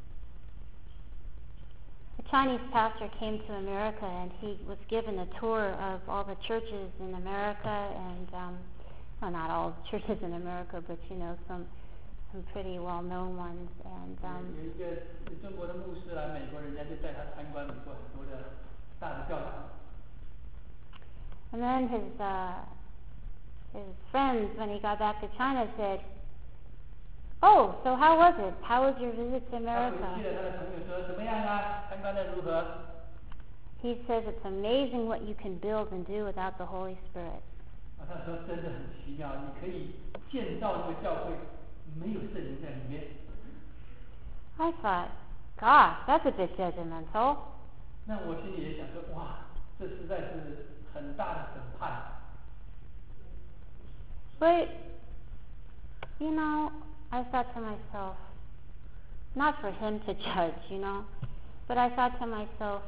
A Chinese pastor came to America, and he was given a tour of all the churches in America, and um, well, not all churches in America, but you know some some pretty well-known ones. And um, 有一个中国的牧师来美国，人家就带他参观美国很多的大的教堂。 And then his uh, his friends, when he got back to China, said, "Oh, so how was it? How was your visit to 他回去 America?" 了，他的朋友说怎么样啊？参观的如何？ He says it's amazing what you can build and do without the Holy Spirit. 啊，他说真的很奇妙，你可以建造那个教会，没有圣灵在里面。 I thought, gosh, that's a bit judgmental. 那我心里也想说，哇，这实在是很大的审判。 But, you know, I thought to myself, not for him to judge, you know, but I thought to myself,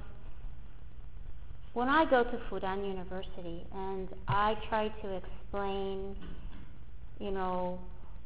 when I go to Fudan University and I try to explain, you know,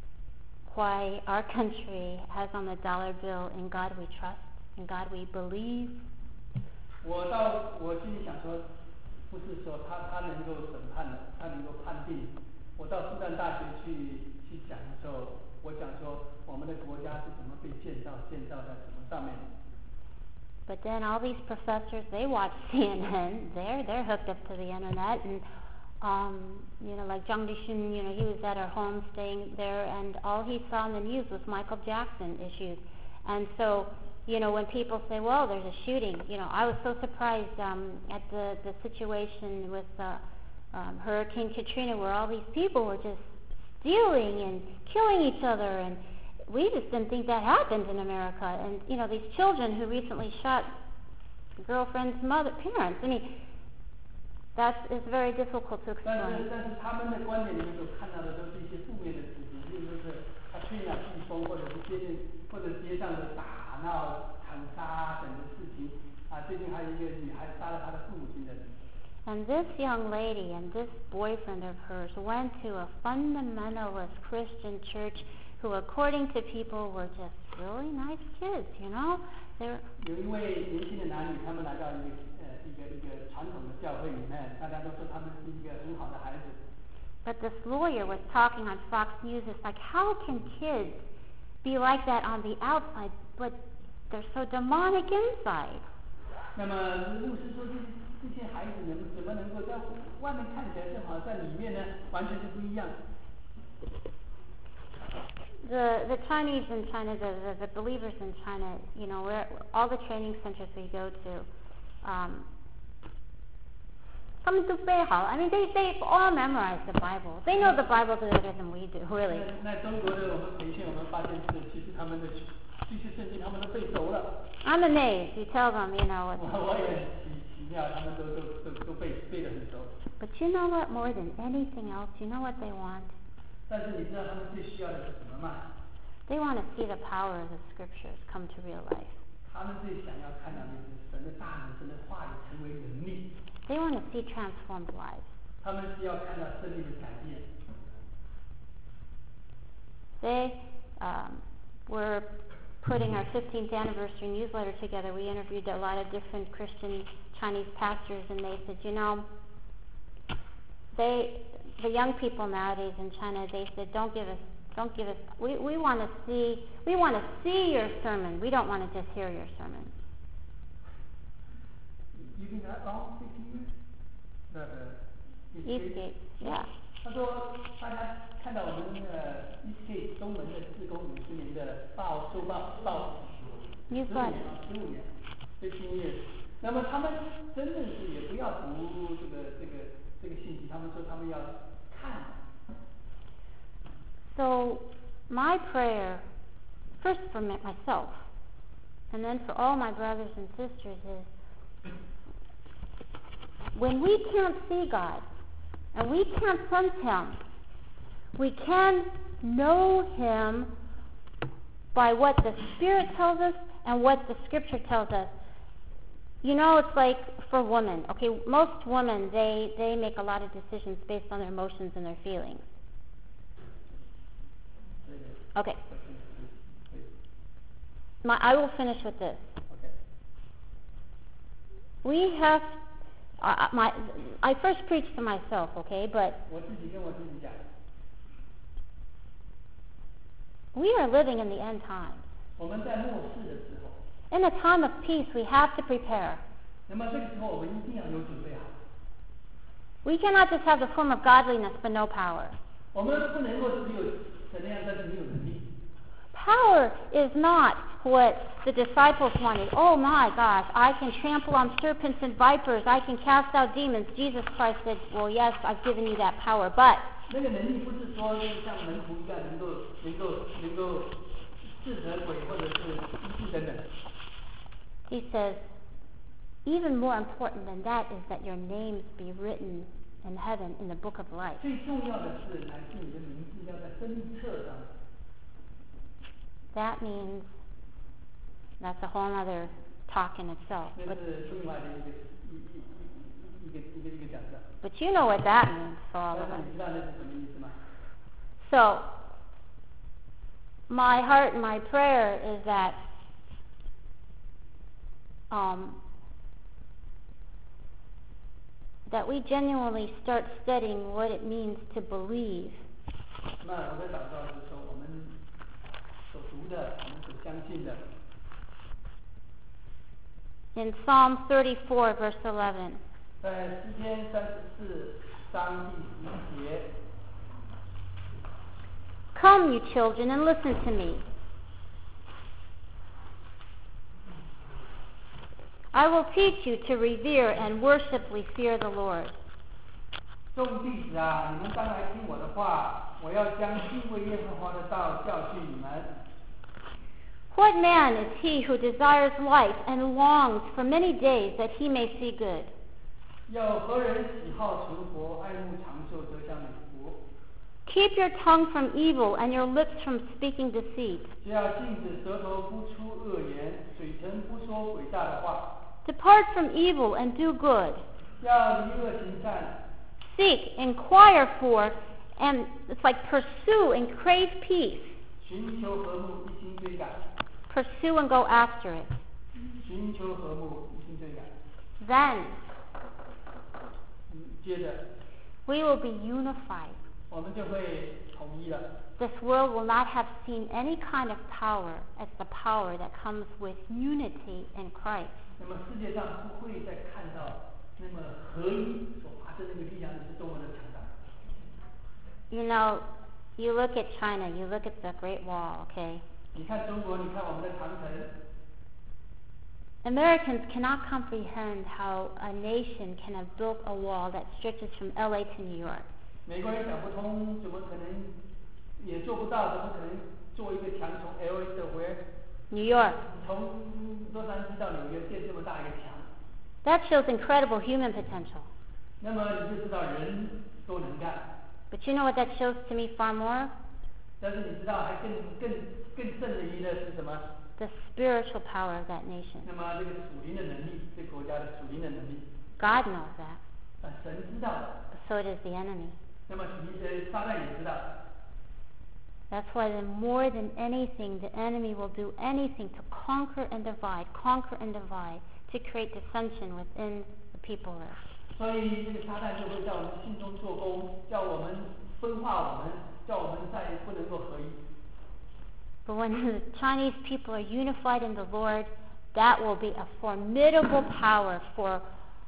why our country has on the dollar bill, in God we trust, in God we believe. 我到我心里想说，不是说他他能够审判的，他能够判定。我到复旦大学去去讲的时候，我讲说我们的国家是怎么被建造，建造在什么上面。 But then all these professors, they watch C N N. They're they're hooked up to the internet, and um, you know, like Zhang Dixun, you know, he was at our home staying there, and all he saw in the news was Michael Jackson issues. And so, you know, when people say, "Well, there's a shooting," you know, I was so surprised um, at the the situation with uh, um, Hurricane Katrina, where all these people were just stealing and killing each other, and we just didn't think that happened in America. And, you know, these children who recently shot girlfriend's mother, parents, I mean, that is very difficult to 但 explain. 是但是他们的观点里面所看到的都是一些负面的事情，并不是他吹鸟避风，或者是街面或者街上的打闹、砍杀等的事情。啊，最近还有一个女孩杀了她的父母亲的人。 And this young lady and this boyfriend of hers went to a fundamentalist Christian church who, according to people, were just really nice kids, you know? They're 有一位年轻的男女，他们来到一个呃一个一个传统的教会里面，大家都说他们是一个很好的孩子。 But this lawyer was talking on Fox News. It's like, how can kids be like that on the outside, but they're so demonic inside? 那么牧师说这这些孩子能怎么能够在外面看起来正好，在里面呢完全是不一样。 The the Chinese in China, the, the, the believers in China, you know, where all the training centers we go to, um, I mean, they they all memorize the Bible. They know the Bible better than we do, really. 那那中国的我们培训，我们发现是其实他们的这些圣经他们都背熟了。 I'm amazed. You tell them, you know. 我我也很奇奇妙，他们都都都都背背得很熟。 But you know what? More than anything else, you know what they want? 但是你知道他们最需要的是什么吗？ They want to see the power of the scriptures come to real life. 他们最想要看到的是神的大能、神的话语成为能力。 They want to see transformed lives. 他们是要看到生命的改变。 They um, were putting our fifteenth anniversary newsletter together. We interviewed a lot of different Christian Chinese pastors, and they said, you know, they, the young people nowadays in China, they said, don't give us, don't give us. We we want to see, we want to see your sermon. We don't want to just hear your sermon. You mean that all fifteen years? The the Eastgate, yeah. 他说大家看到我们呃 Eastgate 中文的志工五十年的报周报报十五年啊十五年 fifteen years。那么他们真正是也不要读这个这个这个信息，他们说他们要看。 So my prayer, first for myself, and then for all my brothers and sisters is, when we can't see God, and we can't sense Him, we can know Him by what the Spirit tells us and what the Scripture tells us. You know, it's like for women. Okay, most women, they, they make a lot of decisions based on their emotions and their feelings. Okay. My, I will finish with this. Okay. We have, uh, my, I first preached to myself, okay, but 我自己跟我自己讲， we are living in the end times. 我们在末世的时候， In a time of peace, we have to prepare. 那么这个时候我们一定要有准备好。 We cannot just have the form of godliness but no power. 我们不能够只有怎样，但是没有能力。 Power is not what the disciples wanted. Oh my gosh, I can trample on serpents and vipers. I can cast out demons. Jesus Christ said, well, yes, I've given you that power, but 那个能力不是说像门徒一样能够能够能够治得鬼或者是医治等等。 he says, even more important than that is that your names be written in heaven in the book of life. 最重要的是，乃是你的名字要在生命册上。 That means that's a whole other talk in itself. 那 But, 是另外的一个一一一一个一个一个讲的。 but you know what that means for all 但 of 是 us. 你知道那是什么意思吗？ So, my heart and my prayer is that um, that we genuinely start studying what it means to believe. 那我的祷告是说，我们所读的，我们所相信的。 In Psalm thirty-four, verse eleven, 在诗篇三十四章第十一节， come, you children, and listen to me. I will teach you to revere and worshipfully fear the Lord. 众弟子啊，你们当来听我的话，我要将敬畏耶和华的道教训你们。 What man is he who desires life and longs for many days that he may see good? 要何人喜好存活，爱慕长寿，得享美福？ Keep your tongue from evil and your lips from speaking deceit. 只要禁止舌头不出恶言，嘴唇不说诡诈的话。 Depart from evil and do good. 要离恶行善， Seek, inquire for, and it's like pursue and crave peace. 寻求和睦，一心追赶。 Pursue and go after it. 寻求和睦，一心追赶。 Then 嗯，接着 we will be unified. 我们就会统一了。 This world will not have seen any kind of power as the power that comes with unity in Christ. 那么世界上不会再看到那么合一所发生那个力量是多么的强大。 You know, you look at China, you look at the Great Wall, okay? 你看中国，你看我们的长城。 Americans cannot comprehend how a nation can have built a wall that stretches from L A to New York. 美国人想不通，怎么可能也做不到？怎么可能做一个墙从 L A 走回 New York. 从洛杉矶到纽约建这么大一个墙， That shows incredible human potential. 那么你就知道人都能干。 But you know what that shows to me far more? 但是你知道还更更更胜于的是什么？ The spiritual power of that nation. 那么这个属灵的能力，这个国家的属灵的能力， God knows that. 啊，神知道的。 So does the enemy. 那么其实撒旦也知道。 That's why then more than anything, the enemy will do anything to conquer and divide, conquer and divide, to create dissension within the people there. 所以这个撒旦就会在我们心中做工，叫我们分化我们，叫我们再不能够合一。 But when the Chinese people are unified in the Lord, that will be a formidable power for,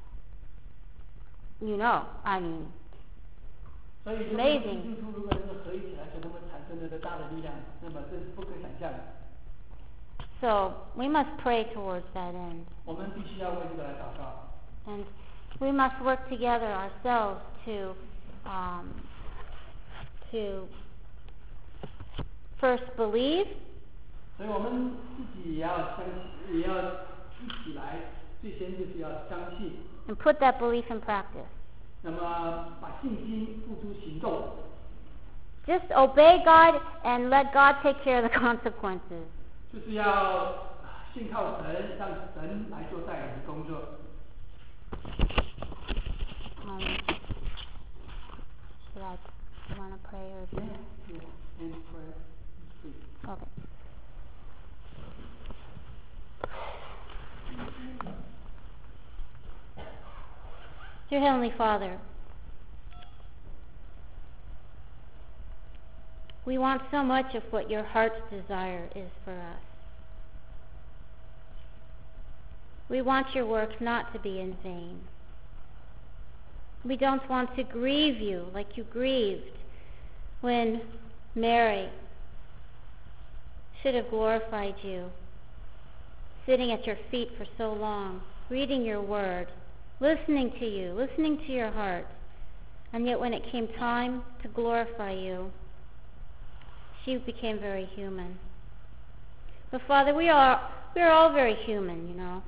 you know, I mean, 所以，基督徒如果能够合一起来，使他们产生了大的力量，那么这是不可想象的。 So we must pray towards that end. 我们必须要为这个来祷告。 And we must work together ourselves to, um, to first believe. 所以我们自己也要相信，也要一起来，最先就是要相信。 And put that belief in practice. 那么把信心付诸行动。 Just obey God and let God take care of the consequences. 就是要信靠神，让神来做带领的工作。 Um, should I want to pray or? Yeah, yeah, and prayer, please. Okay. Dear Heavenly Father, we want so much of what your heart's desire is for us. We want your work not to be in vain. We don't want to grieve you like you grieved when Mary should have glorified you, sitting at your feet for so long, reading your word, listening to you, listening to your heart. And yet when it came time to glorify you, she became very human. But Father, we are, we are all very human, you know.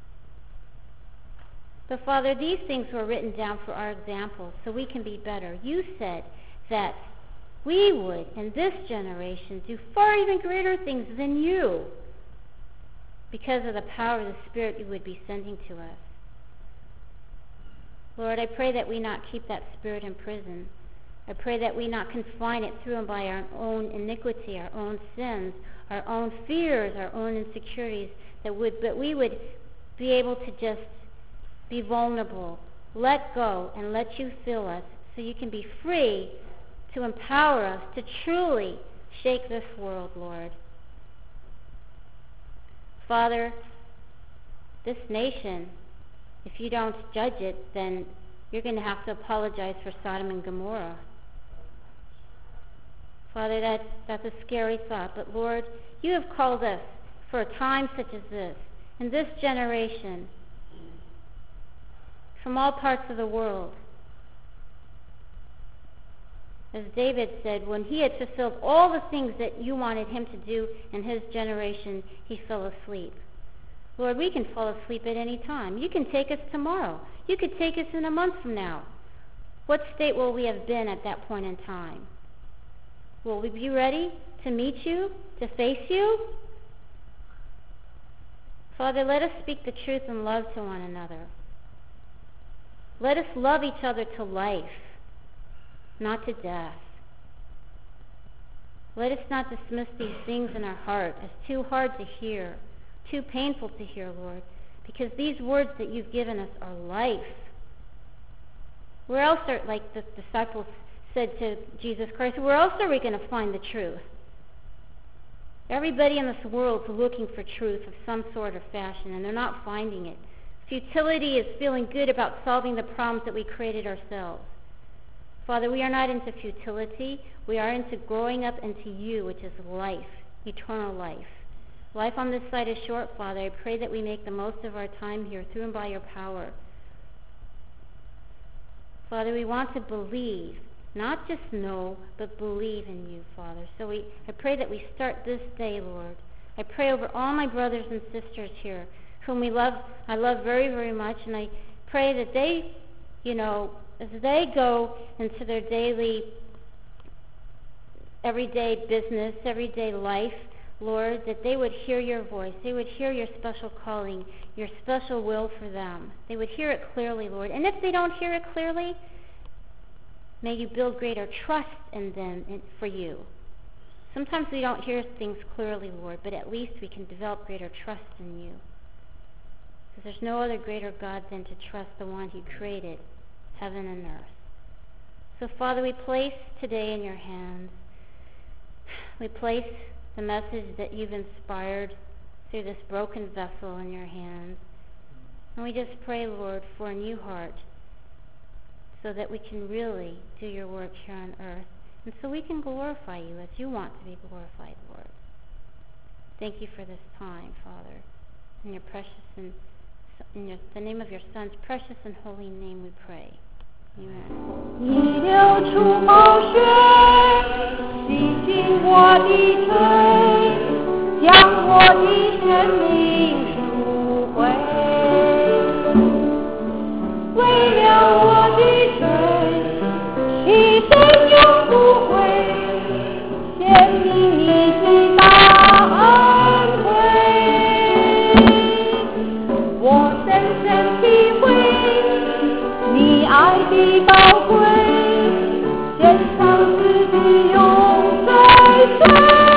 But Father, these things were written down for our example so we can be better. You said that we would, in this generation, do far even greater things than you because of the power of the Spirit you would be sending to us. Lord, I pray that we not keep that spirit in prison. I pray that we not confine it through and by our own iniquity, our own sins, our own fears, our own insecurities, that would, but we would be able to just be vulnerable, let go, and let you fill us so you can be free to empower us to truly shake this world, Lord. Father, this nation, if you don't judge it, then you're going to have to apologize for Sodom and Gomorrah. Father, that, that's a scary thought, but Lord, you have called us for a time such as this, in this generation, from all parts of the world. As David said, when he had fulfilled all the things that you wanted him to do in his generation, he fell asleep. Lord, we can fall asleep at any time. You can take us tomorrow. You could take us in a month from now. What state will we have been at that point in time? Will we be ready to meet you, to face you? Father, let us speak the truth in love to one another. Let us love each other to life, not to death. Let us not dismiss these things in our heart as too hard to hear, too painful to hear, Lord, because these words that you've given us are life. Where else are, like the disciples said to Jesus Christ, where else are we going to find the truth? Everybody in this world is looking for truth of some sort or fashion, and they're not finding it. Futility is feeling good about solving the problems that we created ourselves. Father, we are not into futility. We are into growing up into you, which is life, eternal life. Life on this side is short, Father. I pray that we make the most of our time here through and by your power. Father, we want to believe, not just know, but believe in you, Father. So we, I pray that we start this day, Lord, I pray over all my brothers and sisters here, whom we love, I love very, very much, and I pray that they, you know, as they go into their daily, everyday business, everyday life, Lord, that they would hear your voice. They would hear your special calling, your special will for them. They would hear it clearly, Lord. And if they don't hear it clearly, may you build greater trust in them and for you. Sometimes we don't hear things clearly, Lord, but at least we can develop greater trust in you. Because there's no other greater God than to trust the one who created heaven and earth. So, Father, we place today in your hands. We place the message that you've inspired through this broken vessel in your hands. And we just pray, Lord, for a new heart so that we can really do your work here on earth and so we can glorify you as you want to be glorified, Lord. Thank you for this time, Father. In your precious and in your, the name of your Son's precious and holy name we pray. Amen. 你流出宝血，洗净我的罪，将我的生命赎回。为了我的罪，一生永不悔，显明你最大恩惠。我深深体会你爱的宝贵，献上自己永追随。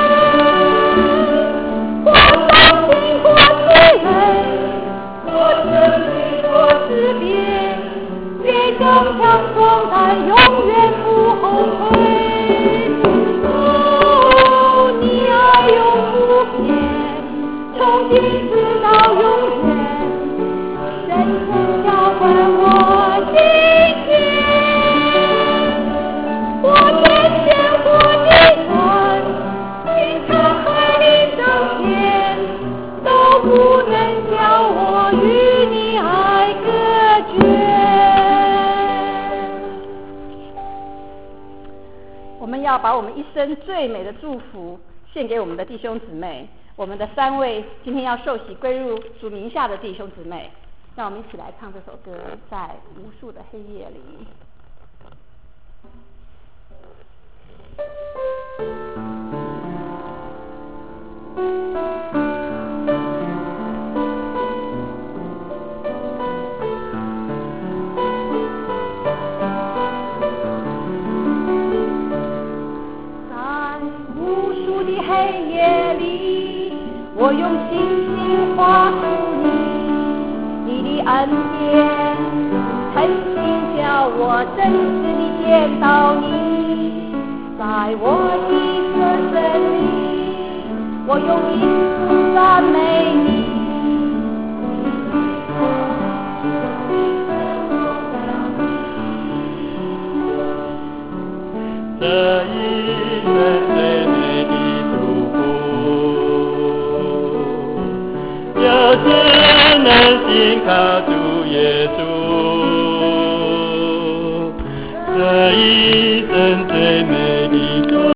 我相信我是人，我生命我是别，越刚强壮胆，永远不后悔。哦，你爱永不变，从今直到永远，深深浇灌我心田。我天天活的船，经常海里上天，都不能将我与你爱隔绝。我们要把我们一生最美的祝福献给我们的弟兄姊妹，我们的三位今天要受洗归入主名下的弟兄姊妹。让我们一起来唱这首歌，在无数的黑夜里。在无数的黑夜里，我用星星画出你。你的恩典，曾经叫我真实地见到你，在我的歌声里，我用音符赞美你。 这一生最美的祝福，就是能信靠主耶稣，这一生最美的祝福。